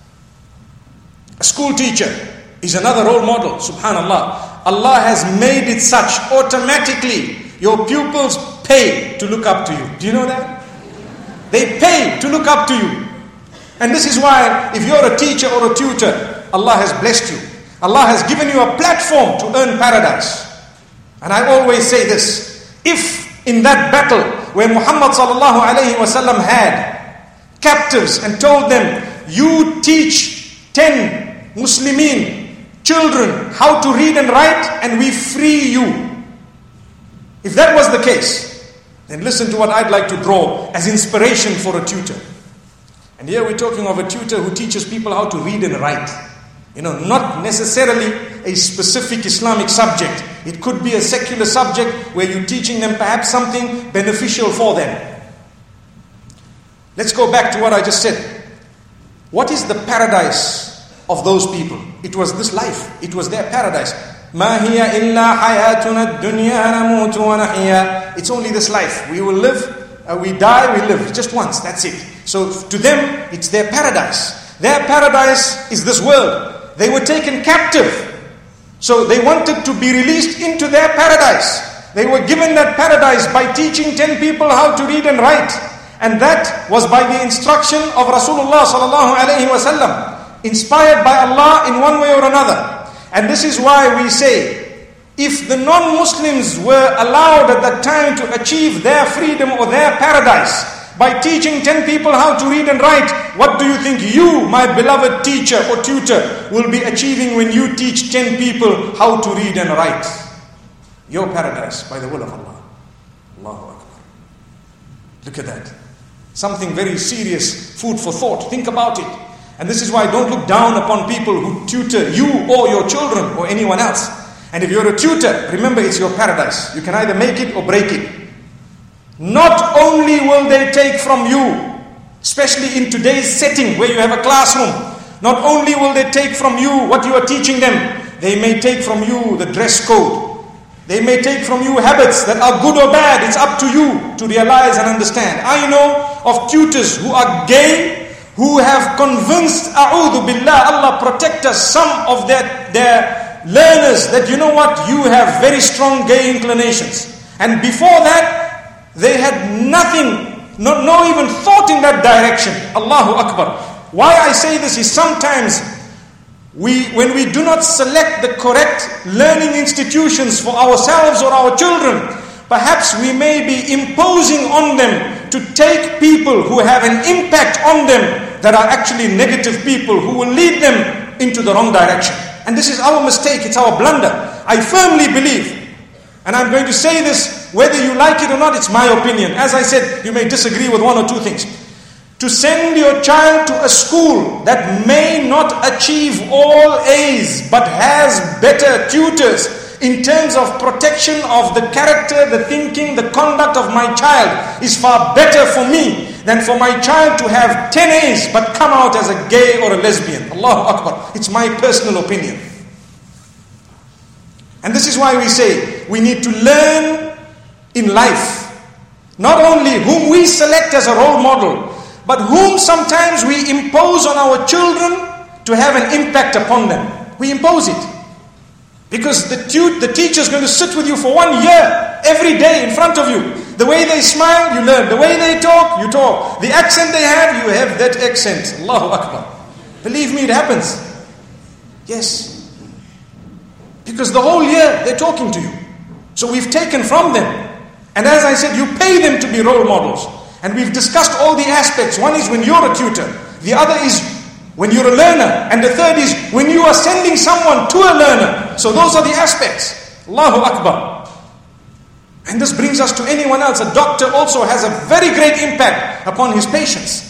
A school teacher is another role model, subhanallah. Allah has made it such automatically. Your pupils pay to look up to you. Do you know that? They pay to look up to you. And this is why, if you're a teacher or a tutor, Allah has blessed you. Allah has given you a platform to earn paradise. And I always say this: if in that battle where Muhammad sallallahu alayhi wasallam had captives and told them, you teach 10 Muslimin children how to read and write and we free you. If that was the case, then listen to what I'd like to draw as inspiration for a tutor. And here we're talking of a tutor who teaches people how to read and write. Not necessarily a specific Islamic subject. It could be a secular subject where you're teaching them perhaps something beneficial for them. Let's go back to what I just said. What is the paradise of those people? It was this life. It was their paradise. مَا هِيَ إِلَّا حَيَاتُنَا الدُّنْيَا نَمُوتُ وَنَحْيَا. It's only this life. We will live, we die, we live. Just once, that's it. So to them, it's their paradise. Their paradise is this world. They were taken captive. So they wanted to be released into their paradise. They were given that paradise by teaching 10 people how to read and write. And that was by the instruction of Rasulullah sallallahu alayhi wasallam, inspired by Allah in one way or another. And this is why we say, if the non-Muslims were allowed at that time to achieve their freedom or their paradise by teaching 10 people how to read and write, what do you think you, my beloved teacher or tutor, will be achieving when you teach 10 people how to read and write? Your paradise by the will of Allah. Allahu Akbar. Look at that. Something very serious, food for thought. Think about it. And this is why don't look down upon people who tutor you or your children or anyone else. And if you're a tutor, remember it's your paradise. You can either make it or break it. Not only will they take from you, especially in today's setting where you have a classroom, not only will they take from you what you are teaching them, they may take from you the dress code. They may take from you habits that are good or bad. It's up to you to realize and understand. I know of tutors who are gay, who have convinced, a'udhu billah, Allah protect us, some of their learners that, you know what, you have very strong gay inclinations. And before that, they had nothing, no even thought in that direction. Allahu Akbar. Why I say this is sometimes when we do not select the correct learning institutions for ourselves or our children, perhaps we may be imposing on them to take people who have an impact on them that are actually negative people who will lead them into the wrong direction. And this is our mistake, it's our blunder. I firmly believe, and I'm going to say this, whether you like it or not, it's my opinion. As I said, you may disagree with one or two things. To send your child to a school that may not achieve all A's but has better tutors in terms of protection of the character, the thinking, the conduct of my child is far better for me than for my child to have 10 A's but come out as a gay or a lesbian. Allahu Akbar. It's my personal opinion. And this is why we say we need to learn in life. Not only whom we select as a role model, but whom sometimes we impose on our children to have an impact upon them. We impose it. Because the teacher is going to sit with you for 1 year, every day in front of you. The way they smile, you learn. The way they talk, you talk. The accent they have, you have that accent. Allahu Akbar. Believe me, it happens. Yes. Because the whole year, they're talking to you. So we've taken from them. And as I said, you pay them to be role models. And we've discussed all the aspects. One is when you're a tutor. The other is when you're a learner. And the third is when you are sending someone to a learner. So those are the aspects. Allahu Akbar. And this brings us to anyone else. A doctor also has a very great impact upon his patients.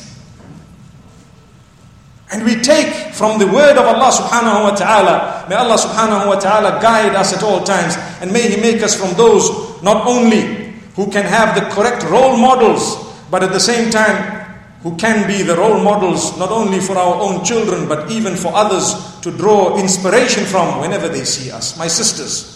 And we take from the word of Allah subhanahu wa ta'ala. May Allah subhanahu wa ta'ala guide us at all times. And may He make us from those not only who can have the correct role models, but at the same time, who can be the role models not only for our own children, but even for others to draw inspiration from whenever they see us. My sisters,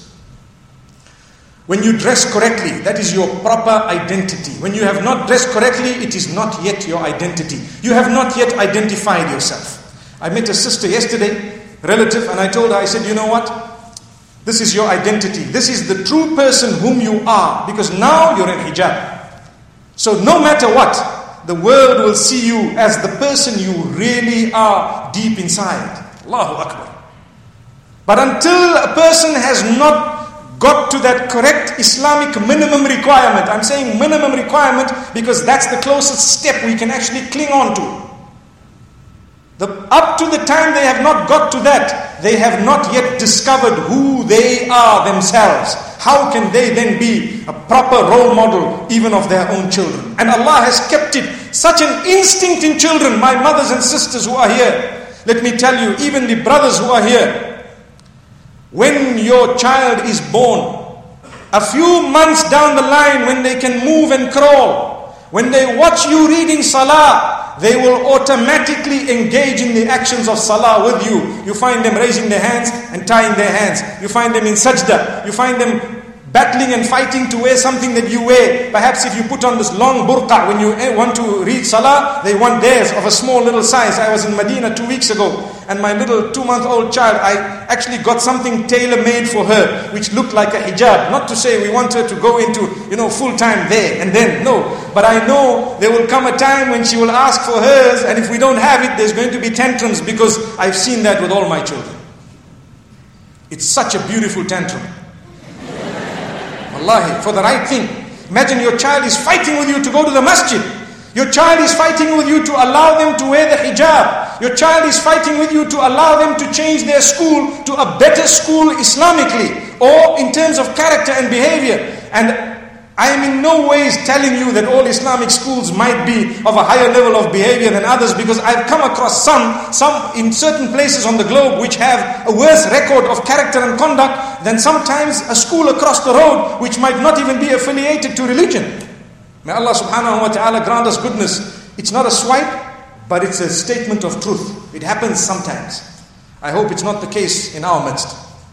when you dress correctly, that is your proper identity. When you have not dressed correctly, it is not yet your identity. You have not yet identified yourself. I met a sister yesterday, relative, and I told her, I said, you know what? This is your identity. This is the true person whom you are, because now you're in hijab. So no matter what, the world will see you as the person you really are deep inside. Allahu Akbar. But until a person has not got to that correct Islamic minimum requirement, I'm saying minimum requirement because that's the closest step we can actually cling on to. Up to the time they have not got to that, they have not yet discovered who they are themselves. How can they then be a proper role model even of their own children? And Allah has kept it such an instinct in children, my mothers and sisters who are here. Let me tell you, even the brothers who are here, when your child is born, a few months down the line when they can move and crawl, when they watch you reading salah, they will automatically engage in the actions of salah with you. You find them raising their hands and tying their hands. You find them in sajda. You find them battling and fighting to wear something that you wear. Perhaps if you put on this long burqa when you want to read salah, they want theirs of a small little size. I was in Medina 2 weeks ago, and my little 2-month-old child, I actually got something tailor-made for her, which looked like a hijab. Not to say we want her to go into, full-time there and then. No. But I know there will come a time when she will ask for hers, and if we don't have it, there's going to be tantrums, because I've seen that with all my children. It's such a beautiful tantrum. Wallahi, for the right thing. Imagine your child is fighting with you to go to the masjid. Your child is fighting with you to allow them to wear the hijab. Your child is fighting with you to allow them to change their school to a better school Islamically, or in terms of character and behavior. And I am in no ways telling you that all Islamic schools might be of a higher level of behavior than others, because I've come across some in certain places on the globe which have a worse record of character and conduct than sometimes a school across the road which might not even be affiliated to religion. May Allah subhanahu wa ta'ala grant us goodness. It's not a swipe, but it's a statement of truth. It happens sometimes. I hope it's not the case in our midst.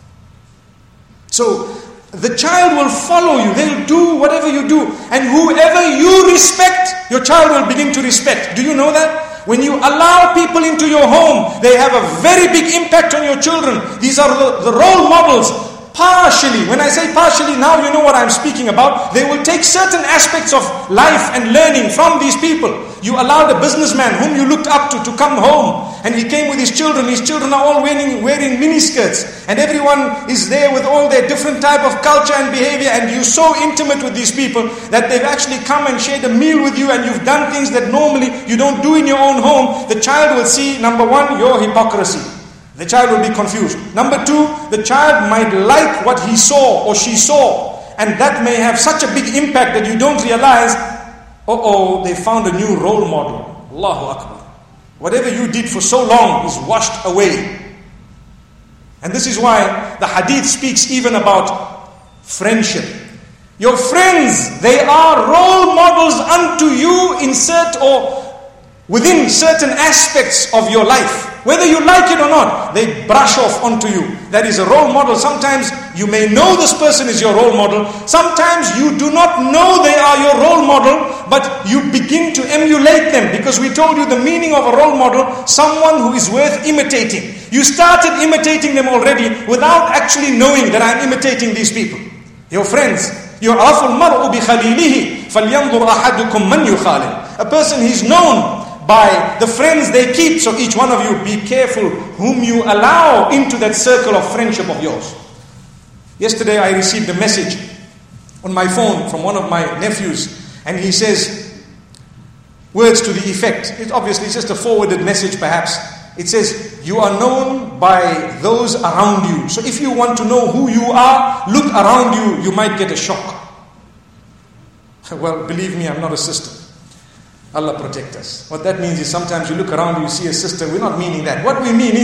So, the child will follow you. They'll do whatever you do. And whoever you respect, your child will begin to respect. Do you know that? When you allow people into your home, they have a very big impact on your children. These are the role models. Partially, when I say partially, now you know what I'm speaking about. They will take certain aspects of life and learning from these people. You allowed a businessman whom you looked up to come home, and he came with his children. His children are all wearing miniskirts, and everyone is there with all their different type of culture and behavior, and you're so intimate with these people that they've actually come and shared a meal with you, and you've done things that normally you don't do in your own home. The child will see, number one, your hypocrisy. The child will be confused. Number two, the child might like what he saw or she saw, and that may have such a big impact that you don't realize, they found a new role model. Allahu Akbar. Whatever you did for so long is washed away. And this is why the hadith speaks even about friendship. Your friends, they are role models unto you within certain aspects of your life. Whether you like it or not, they brush off onto you. That is a role model. Sometimes you may know this person is your role model. Sometimes you do not know they are your role model, but you begin to emulate them, because we told you the meaning of a role model, someone who is worth imitating. You started imitating them already without actually knowing that I'm imitating these people. Your friends. يُعْرَفُ الْمَرْءُ بِخَلِيلِهِ فَلْيَنْظُرْ أَحَدُكُمْ مَنْ يُخَالِلُ. A person is known by the friends they keep. So each one of you, be careful whom you allow into that circle of friendship of yours. Yesterday I received a message on my phone from one of my nephews, and he says words to the effect, it's just a forwarded message perhaps. It says, you are known by those around you. So if you want to know who you are, look around you, you might get a shock. Well, believe me, I'm not a sister. Allah protect us. What that means is sometimes you look around, you see a sister. We're not meaning that. What we mean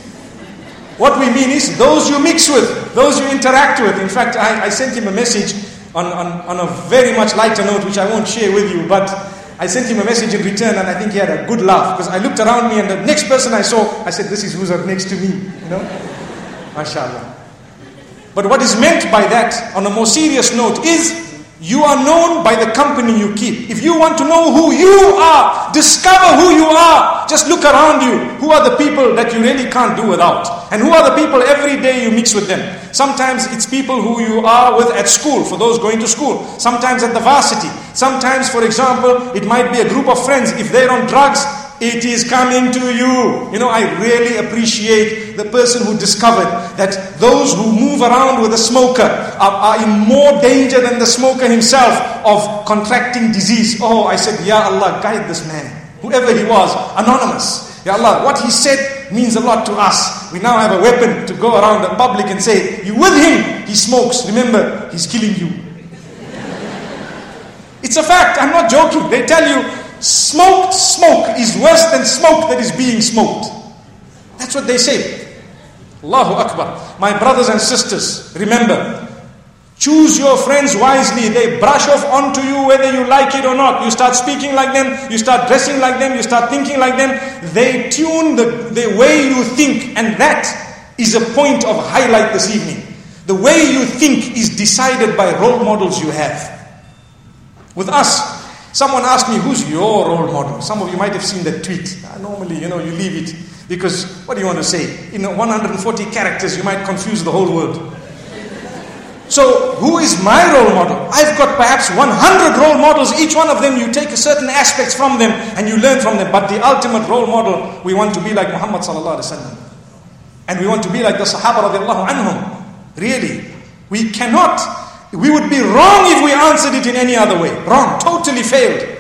is those you mix with, those you interact with. In fact, I sent him a message on a very much lighter note, which I won't share with you, but I sent him a message in return, and I think he had a good laugh, because I looked around me and the next person I saw, I said, this is who's up next to me, MashaAllah. But what is meant by that, on a more serious note, is you are known by the company you keep. If you want to know who you are, discover who you are, just look around you. Who are the people that you really can't do without? And who are the people every day you mix with them? Sometimes it's people who you are with at school, for those going to school. Sometimes at the varsity. Sometimes, for example, it might be a group of friends. If they're on drugs, it is coming to you. I really appreciate the person who discovered that those who move around with a smoker are in more danger than the smoker himself of contracting disease. I said, Ya Allah, guide this man. Whoever he was, anonymous. Ya Allah, what he said means a lot to us. We now have a weapon to go around the public and say, you with him, he smokes. Remember, he's killing you. It's a fact, I'm not joking. They tell you, smoked smoke is worse than smoke that is being smoked. That's what they say. Allahu Akbar. My brothers and sisters, remember, choose your friends wisely. They brush off onto you whether you like it or not. You start speaking like them, you start dressing like them, you start thinking like them. They tune the way you think, and that is a point of highlight this evening. The way you think is decided by role models you have. With us, someone asked me, who's your role model? Some of you might have seen that tweet. Normally, you leave it, because what do you want to say? 140 characters, you might confuse the whole world. So, who is my role model? I've got perhaps 100 role models. Each one of them, you take certain aspects from them and you learn from them. But the ultimate role model, we want to be like Muhammad sallallahu alaihi wasallam. And we want to be like the Sahaba radiallahu anhum. Really. We would be wrong if we answered it in any other way. Wrong. Totally failed.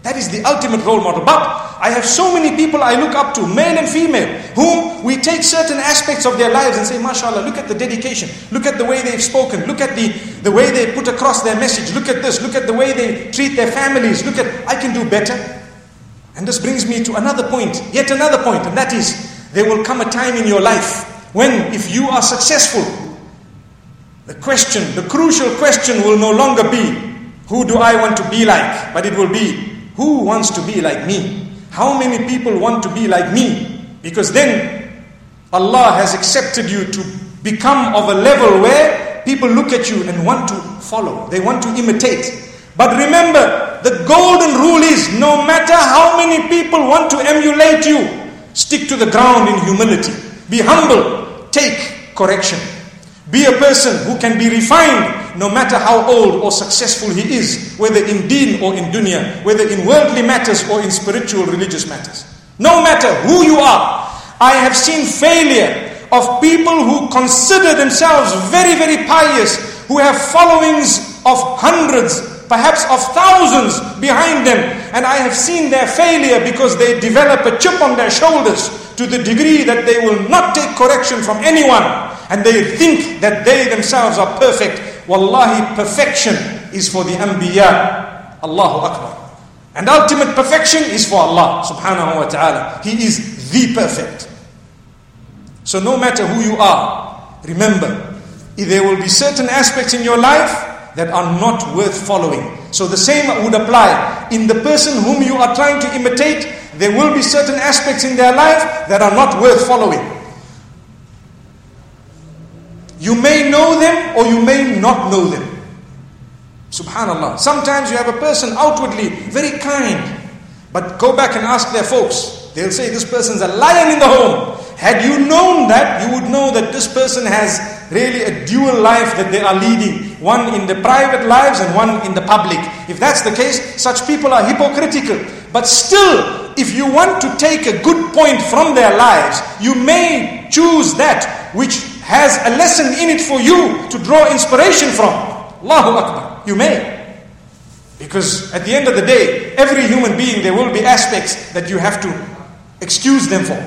That is the ultimate role model. But I have so many people I look up to, male and female, whom we take certain aspects of their lives and say, mashallah, look at the dedication, look at the way they've spoken, look at the way they put across their message, look at this, look at the way they treat their families, look at, I can do better. And this brings me to another point, yet another point, and that is, there will come a time in your life when, if you are successful, the crucial question will no longer be, who do I want to be like? But it will be, who wants to be like me? How many people want to be like me? Because then Allah has accepted you to become of a level where people look at you and want to follow. They want to imitate. But remember, the golden rule is, no matter how many people want to emulate you, stick to the ground in humility. Be humble. Take correction. Be a person who can be refined no matter how old or successful he is, whether in deen or in dunya, whether in worldly matters or in spiritual religious matters. No matter who you are, I have seen failure of people who consider themselves very, very pious, who have followings of hundreds, perhaps of thousands behind them. And I have seen their failure because they develop a chip on their shoulders to the degree that they will not take correction from anyone. And they think that they themselves are perfect. Wallahi, perfection is for the Anbiya. Allahu Akbar. And ultimate perfection is for Allah subhanahu wa ta'ala. He is the perfect. So no matter who you are, remember, there will be certain aspects in your life that are not worth following. So the same would apply. In the person whom you are trying to imitate, there will be certain aspects in their life that are not worth following. You may know them or you may not know them. Subhanallah. Sometimes you have a person outwardly very kind, but go back and ask their folks. They'll say this person's a lion in the home. Had you known that, you would know that this person has really a dual life that they are leading. One in the private lives and one in the public. If that's the case, such people are hypocritical. But still, if you want to take a good point from their lives, you may choose that which has a lesson in it for you to draw inspiration from. Allahu Akbar. You may. Because at the end of the day, every human being, there will be aspects that you have to excuse them for.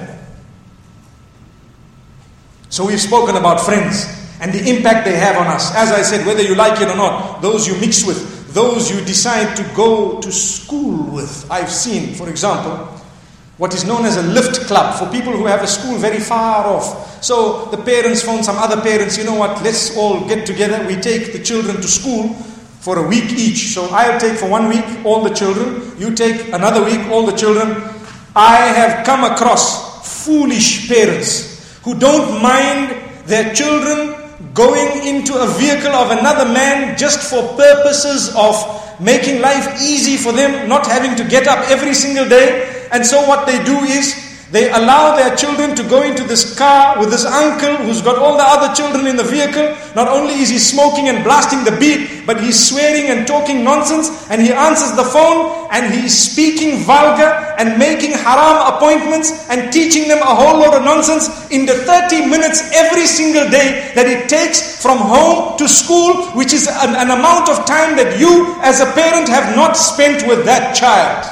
So we've spoken about friends and the impact they have on us. As I said, whether you like it or not, those you mix with, those you decide to go to school with. I've seen, for example, what is known as a lift club for people who have a school very far off. So the parents phone some other parents, you know what, let's all get together. We take the children to school for a week each. So I'll take for 1 week all the children. You take another week all the children. I have come across foolish parents who don't mind their children going into a vehicle of another man just for purposes of making life easy for them, not having to get up every single day. And so what they do is, they allow their children to go into this car with this uncle who's got all the other children in the vehicle. Not only is he smoking and blasting the beat, but he's swearing and talking nonsense, and he answers the phone and he's speaking vulgar and making haram appointments and teaching them a whole lot of nonsense in the 30 minutes every single day that it takes from home to school, which is an amount of time that you as a parent have not spent with that child.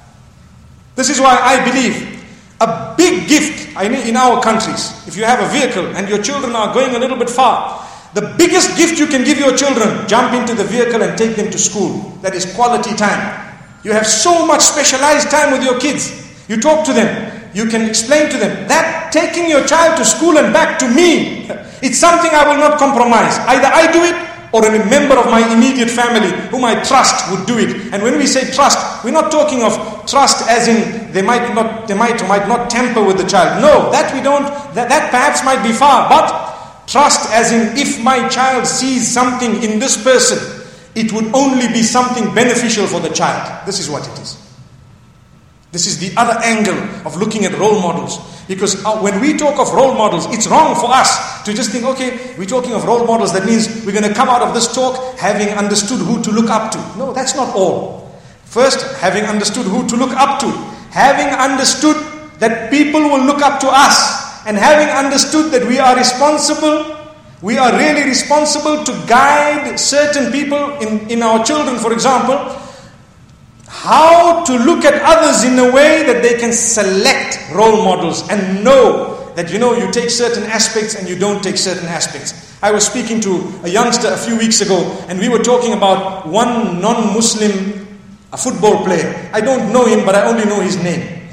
This is why I believe a big gift in our countries, if you have a vehicle and your children are going a little bit far, the biggest gift you can give your children, jump into the vehicle and take them to school. That is quality time. You have so much specialized time with your kids. You talk to them. You can explain to them. That taking your child to school and back, to me, it's something I will not compromise. Either I do it or a member of my immediate family whom I trust would do it. And when we say trust, we're not talking of trust as in they might not tamper with the child. No, that we don't, that perhaps might be far. But trust as in, if my child sees something in this person, it would only be something beneficial for the child. This is what it is. This is the other angle of looking at role models. Because when we talk of role models, it's wrong for us to just think, okay, we're talking of role models, that means we're going to come out of this talk having understood who to look up to. No, that's not all. First, having understood who to look up to. Having understood that people will look up to us. And having understood that we are responsible, we are really responsible to guide certain people in our children, for example. how to look at others in a way that they can select role models and know that, you take certain aspects and you don't take certain aspects. I was speaking to a youngster a few weeks ago, and we were talking about one non-Muslim football player. I don't know him, but I only know his name.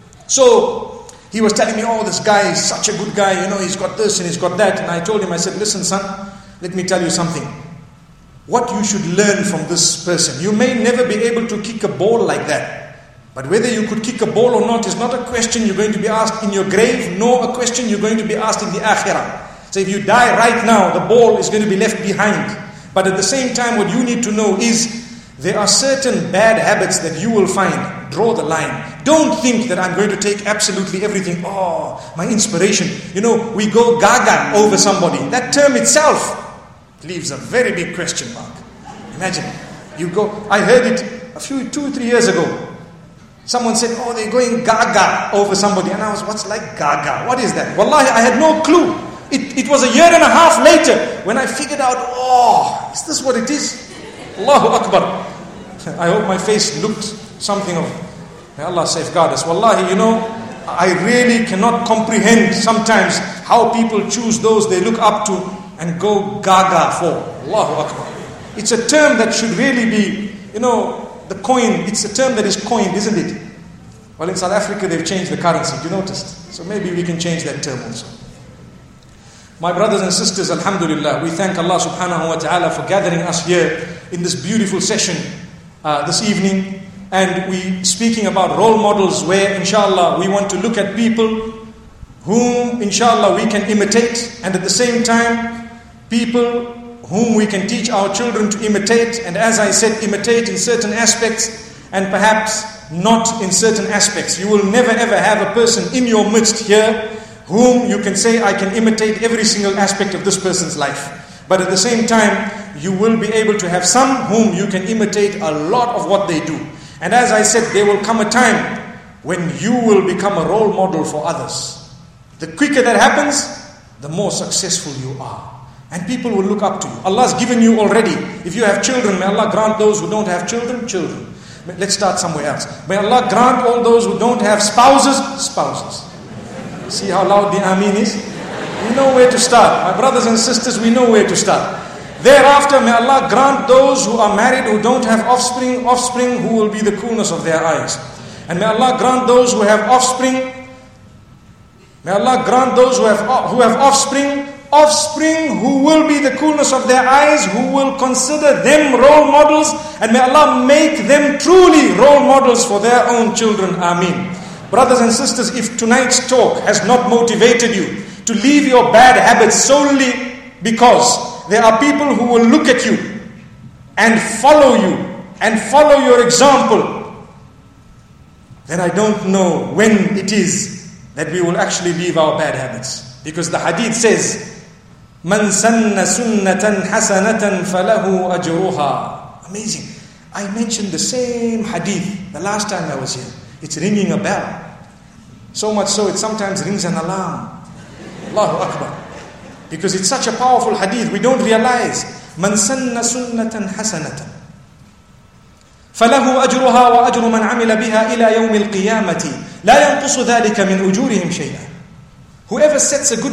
So he was telling me, this guy is such a good guy, he's got this and he's got that. And I told him, I said, listen son, let me tell you something. What you should learn from this person. You may never be able to kick a ball like that. But whether you could kick a ball or not is not a question you're going to be asked in your grave, nor a question you're going to be asked in the akhirah. So if you die right now, the ball is going to be left behind. But at the same time, what you need to know is there are certain bad habits that you will find. Draw the line. Don't think that I'm going to take absolutely everything. My inspiration. We go gaga over somebody. That term itself leaves a very big question mark. Imagine, I heard it 2-3 years ago. Someone said, they're going gaga over somebody. And I was, what's like gaga? What is that? Wallahi, I had no clue. It was a year and a half later when I figured out, is this what it is? Allahu Akbar. I hope my face looked something of, may Allah safeguard us. Wallahi, I really cannot comprehend sometimes how people choose those they look up to and go gaga for. Allahu Akbar. It's a term that should really be, the coin, it's a term that is coined, isn't it? Well, in South Africa they've changed the currency, you noticed? So maybe we can change that term also. My brothers and sisters, alhamdulillah, we thank Allah subhanahu wa ta'ala for gathering us here in this beautiful session this evening. And we speaking about role models where inshallah we want to look at people whom inshallah we can imitate, and at the same time people whom we can teach our children to imitate, and as I said, imitate in certain aspects and perhaps not in certain aspects. You will never ever have a person in your midst here whom you can say, I can imitate every single aspect of this person's life. But at the same time, you will be able to have some whom you can imitate a lot of what they do. And as I said, there will come a time when you will become a role model for others. The quicker that happens, the more successful you are. And people will look up to you. Allah has given you already. If you have children, may Allah grant those who don't have children. Let's start somewhere else. May Allah grant all those who don't have spouses. See how loud the Ameen is? We know where to start. My brothers and sisters, we know where to start. Thereafter, may Allah grant those who are married who don't have offspring who will be the coolness of their eyes. And may Allah grant those who have offspring. May Allah grant those who have offspring who will be the coolness of their eyes, who will consider them role models, and may Allah make them truly role models for their own children. Ameen. Brothers and sisters, if tonight's talk has not motivated you to leave your bad habits solely because there are people who will look at you and follow your example, then I don't know when it is that we will actually leave our bad habits. Because the hadith says, Man sanna sunnatan hasanatan falahu ajruha. Amazing. I mentioned the same hadith the last time I was here. It's ringing a bell. So much so it sometimes rings an alarm. Allahu Akbar. Because it's such a powerful hadith, we don't realize. Man sanna sunnatan hasanatan فله أجرها وأجر من عمل بها إلى يوم القيامة لا ينقص ذلك من أجورهم شيئا. Whoever sets a good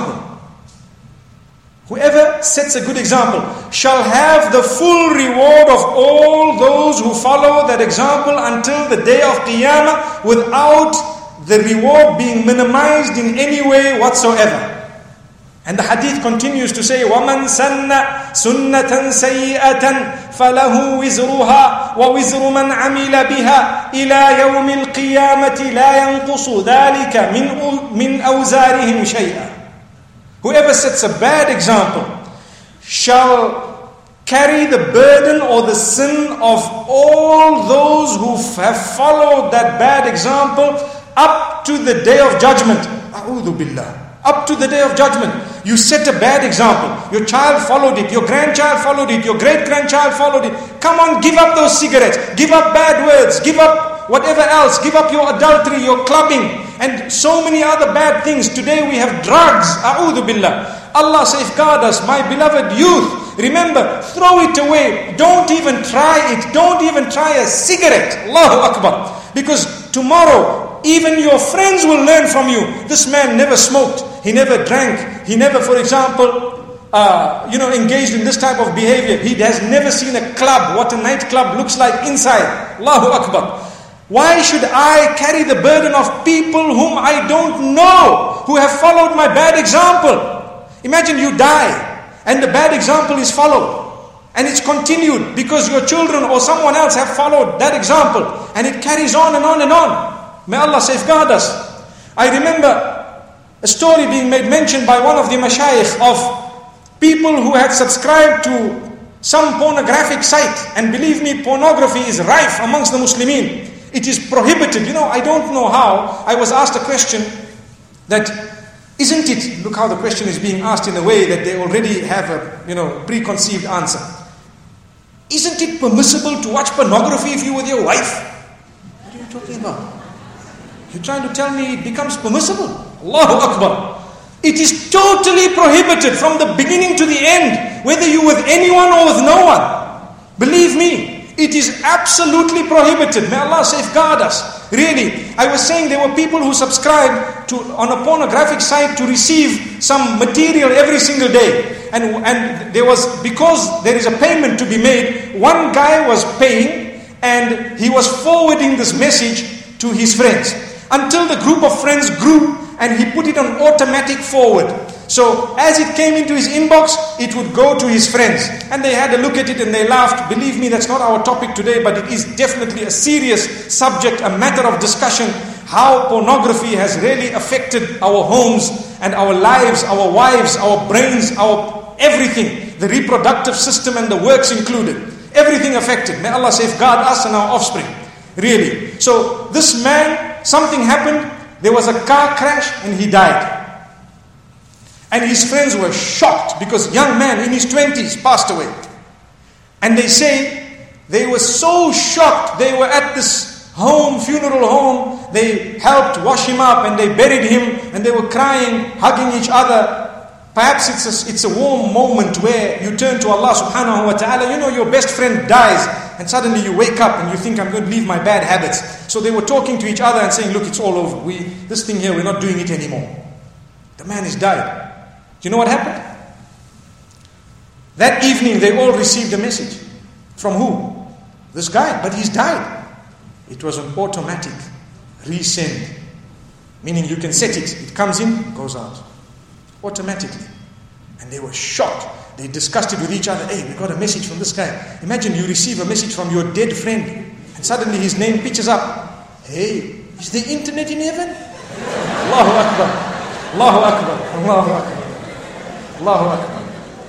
example shall have the full reward of all those who follow that example until the day of Qiyamah, without the reward being minimized in any way whatsoever. And the hadith continues to say, وَمَنْ سَنَّ سُنَّةً سَيِّئَةً فَلَهُ وِزْرُهَا وَوِزْرُ مَنْ عَمِلَ بِهَا إِلَى يَوْمِ الْقِيَامَةِ لَا يَنْقُصُ ذَلِكَ مِنْ أَوْزَارِهِمْ شَيْئًا. Whoever sets a bad example shall carry the burden or the sin of all those who have followed that bad example up to the day of judgment. A'udhu billah. Up to the day of judgment. You set a bad example. Your child followed it. Your grandchild followed it. Your great-grandchild followed it. Come on, give up those cigarettes. Give up bad words. Give up whatever else. Give up your adultery, your clubbing, and so many other bad things. Today we have drugs. A'udhu billah. Allah safeguard us, my beloved youth. remember, throw it away. Don't even try it. Don't even try a cigarette. Allahu Akbar. Because tomorrow, even your friends will learn from you. This man never smoked. He never drank. He never, for example, engaged in this type of behavior. He has never seen a club, what a nightclub looks like inside. Allahu Akbar. Why should I carry the burden of people whom I don't know, who have followed my bad example? Imagine you die and the bad example is followed. And it's continued because your children or someone else have followed that example. And it carries on and on and on. May Allah safeguard us. I remember a story being made mention by one of the mashayikh of people who had subscribed to some pornographic site. And believe me, pornography is rife amongst the Muslimin. It is prohibited. I don't know how. I was asked a question that, isn't it, look how the question is being asked in a way that they already have a preconceived answer. Isn't it permissible to watch pornography if you're with your wife? What are you talking about? You're trying to tell me it becomes permissible? Allahu Akbar. It is totally prohibited from the beginning to the end, whether you're with anyone or with no one. Believe me, it is absolutely prohibited. May Allah safeguard us. Really, I was saying there were people who subscribed on a pornographic site to receive some material every single day. And there was, because there is a payment to be made, one guy was paying and he was forwarding this message to his friends. Until the group of friends grew and he put it on automatic forward. So as it came into his inbox, it would go to his friends. And they had a look at it and they laughed. Believe me, that's not our topic today, but it is definitely a serious subject, a matter of discussion. How pornography has really affected our homes and our lives, our wives, our brains, our everything. The reproductive system and the works included. Everything affected. May Allah safeguard us and our offspring. Really. So this man, something happened. There was a car crash and he died. And his friends were shocked because young man in his 20s passed away. And they say they were so shocked. They were at this funeral home. They helped wash him up and they buried him and they were crying, hugging each other. Perhaps it's a warm moment where you turn to Allah subhanahu wa ta'ala. Your best friend dies and suddenly you wake up and you think, I'm going to leave my bad habits. So they were talking to each other and saying, look, it's all over. This thing here, we're not doing it anymore. The man has died. Do you know what happened? That evening they all received a message. From who? This guy, but he's died. It was an automatic resend. Meaning you can set it. It comes in, goes out. Automatically. And they were shocked. They discussed it with each other. Hey, we got a message from this guy. Imagine you receive a message from your dead friend and suddenly his name pitches up. Hey, is the internet in heaven? Allahu Akbar. Allahu Akbar. Allahu Akbar. Allahu Akbar.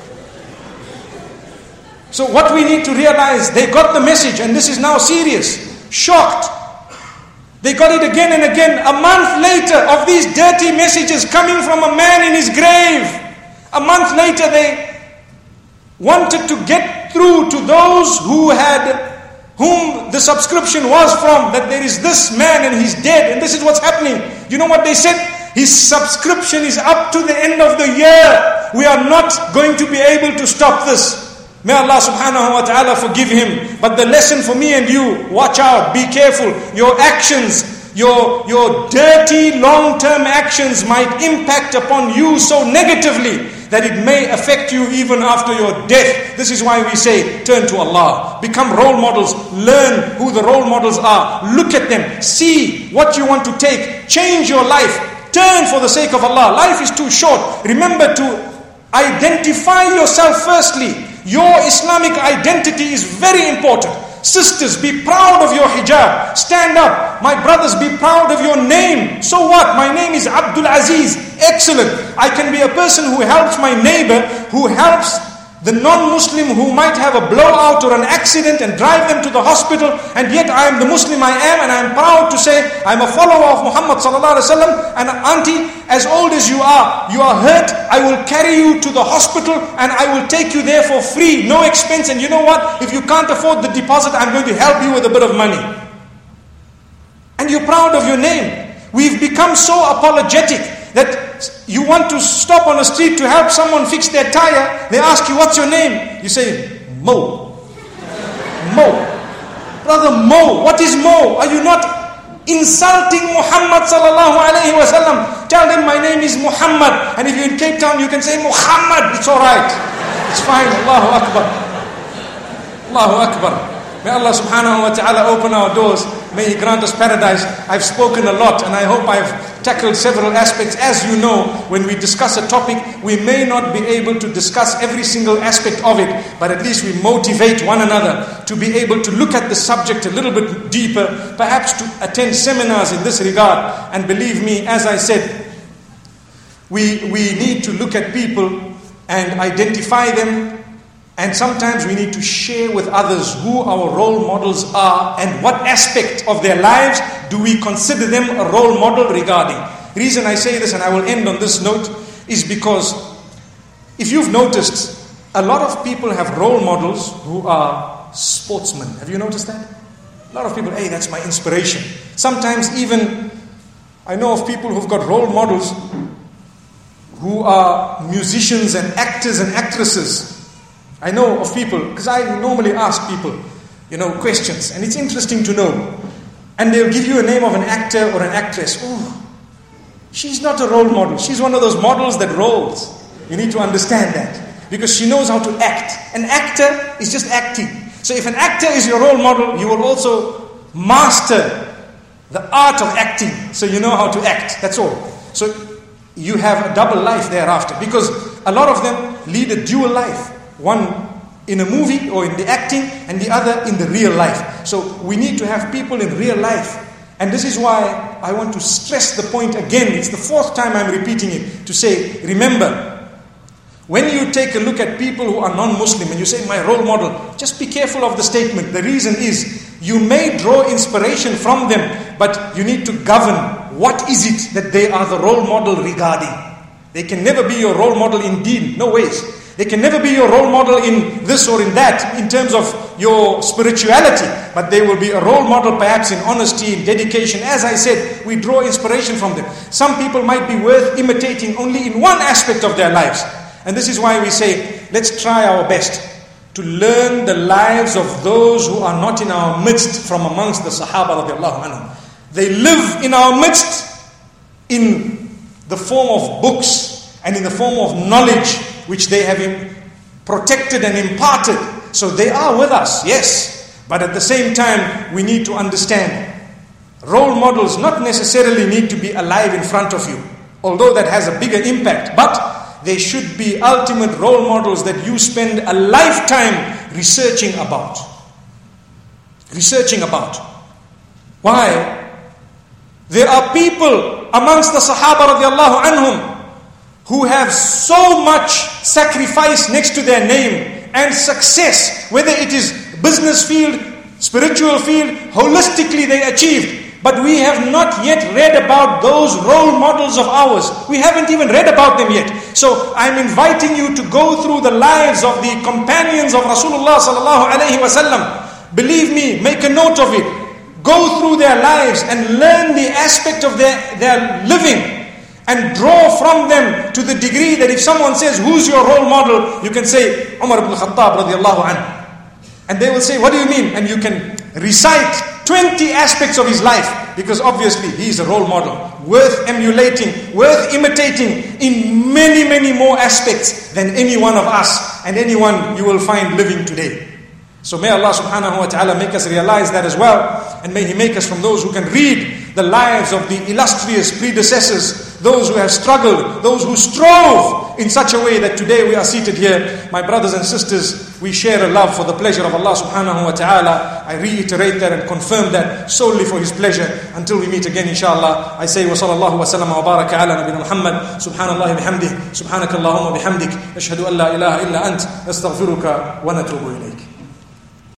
So what we need to realize, they got the message and this is now serious. Shocked. They got it again and again. A month later of these dirty messages coming from a man in his grave. A month later they wanted to get through to those whom the subscription was from, that there is this man and he's dead and this is what's happening. You know what they said? His subscription is up to the end of the year. We are not going to be able to stop this. May Allah subhanahu wa ta'ala forgive him. But the lesson for me and you, watch out, be careful. Your actions, your dirty long-term actions might impact upon you so negatively that it may affect you even after your death. This is why we say, turn to Allah. Become role models. Learn who the role models are. Look at them. See what you want to take. Change your life. Turn for the sake of Allah. Life is too short. Remember to identify yourself firstly. Your Islamic identity is very important. Sisters, be proud of your hijab. Stand up. My brothers, be proud of your name. So what? My name is Abdul Aziz. Excellent. I can be a person who helps my neighbor, who helps the non-Muslim who might have a blowout or an accident and drive them to the hospital, and yet I am the Muslim I am, and I am proud to say I am a follower of Muhammad sallallahu alaihi wasallam. And auntie, as old as you are hurt, I will carry you to the hospital and I will take you there for free, no expense. And you know what? If you can't afford the deposit, I'm going to help you with a bit of money. And you're proud of your name. We've become so apologetic. that you want to stop on a street to help someone fix their tire. They ask you, what's your name? You say, Mo. Mo. Brother, Mo. What is Mo? Are you not insulting Muhammad sallallahu alayhi wa sallam? Tell them my name is Muhammad. And if you're in Cape Town, you can say Muhammad. It's alright. It's fine. Allahu Akbar. Allahu Akbar. May Allah subhanahu wa ta'ala open our doors. May He grant us paradise. I've spoken a lot and I hope I've tackled several aspects. As you know, when we discuss a topic, we may not be able to discuss every single aspect of it, but at least we motivate one another to be able to look at the subject a little bit deeper, perhaps to attend seminars in this regard. And believe me, as I said, we need to look at people and identify them. And sometimes we need to share with others who our role models are and what aspect of their lives do we consider them a role model regarding. The reason I say this, and I will end on this note, is because if you've noticed, a lot of people have role models who are sportsmen. Have you noticed that? A lot of people, hey, that's my inspiration. Sometimes even, I know of people who've got role models who are musicians and actors and actresses. I know of people, because I normally ask people, questions, and it's interesting to know. And they'll give you a name of an actor or an actress. Oh, she's not a role model. She's one of those models that rolls. You need to understand that. Because she knows how to act. An actor is just acting. So if an actor is your role model, you will also master the art of acting. So you know how to act. That's all. So you have a double life thereafter. Because a lot of them lead a dual life. One in a movie or in the acting, and the other in the real life. So we need to have people in real life. And this is why I want to stress the point again. It's the fourth time I'm repeating it, to say, remember, when you take a look at people who are non-Muslim and you say, my role model, just be careful of the statement. The reason is, you may draw inspiration from them, but you need to govern what is it that they are the role model regarding. They can never be your role model in deen, no ways. They can never be your role model in this or in that, in terms of your spirituality. But they will be a role model perhaps in honesty, in dedication. As I said, we draw inspiration from them. Some people might be worth imitating only in one aspect of their lives. And this is why we say, let's try our best to learn the lives of those who are not in our midst from amongst the Sahaba radiallahu anhum. They live in our midst in the form of books and in the form of knowledge which they have protected and imparted. So they are with us, yes. But at the same time, we need to understand, role models not necessarily need to be alive in front of you, although that has a bigger impact. But they should be ultimate role models that you spend a lifetime researching about. Researching about. Why? There are people amongst the Sahaba radiallahu anhum who have so much sacrifice next to their name and success, whether it is business field, spiritual field, holistically they achieved. But we have not yet read about those role models of ours. We haven't even read about them yet. So I'm inviting you to go through the lives of the companions of Rasulullah sallallahu alaihi wasallam. Believe me, make a note of it. Go through their lives and learn the aspect of their living. And draw from them to the degree that if someone says, who's your role model? You can say, Umar ibn Khattab radiallahu anhu. And they will say, what do you mean? And you can recite 20 aspects of his life. Because obviously he is a role model. Worth emulating, worth imitating in many, many more aspects than any one of us. And anyone you will find living today. So may Allah subhanahu wa ta'ala make us realize that as well. And may He make us from those who can read the lives of the illustrious predecessors, those who have struggled, those who strove in such a way that today we are seated here. My brothers and sisters, we share a love for the pleasure of Allah subhanahu wa ta'ala. I reiterate that and confirm that solely for His pleasure. Until we meet again inshallah, I say wa sallallahu wa sallam wa baraka ala nabina Muhammad. Subhanallah bihamdih, subhanakallahumma bihamdik, ashhadu an la ilaha illa ant, astaghfiruka wa natubu ilayk.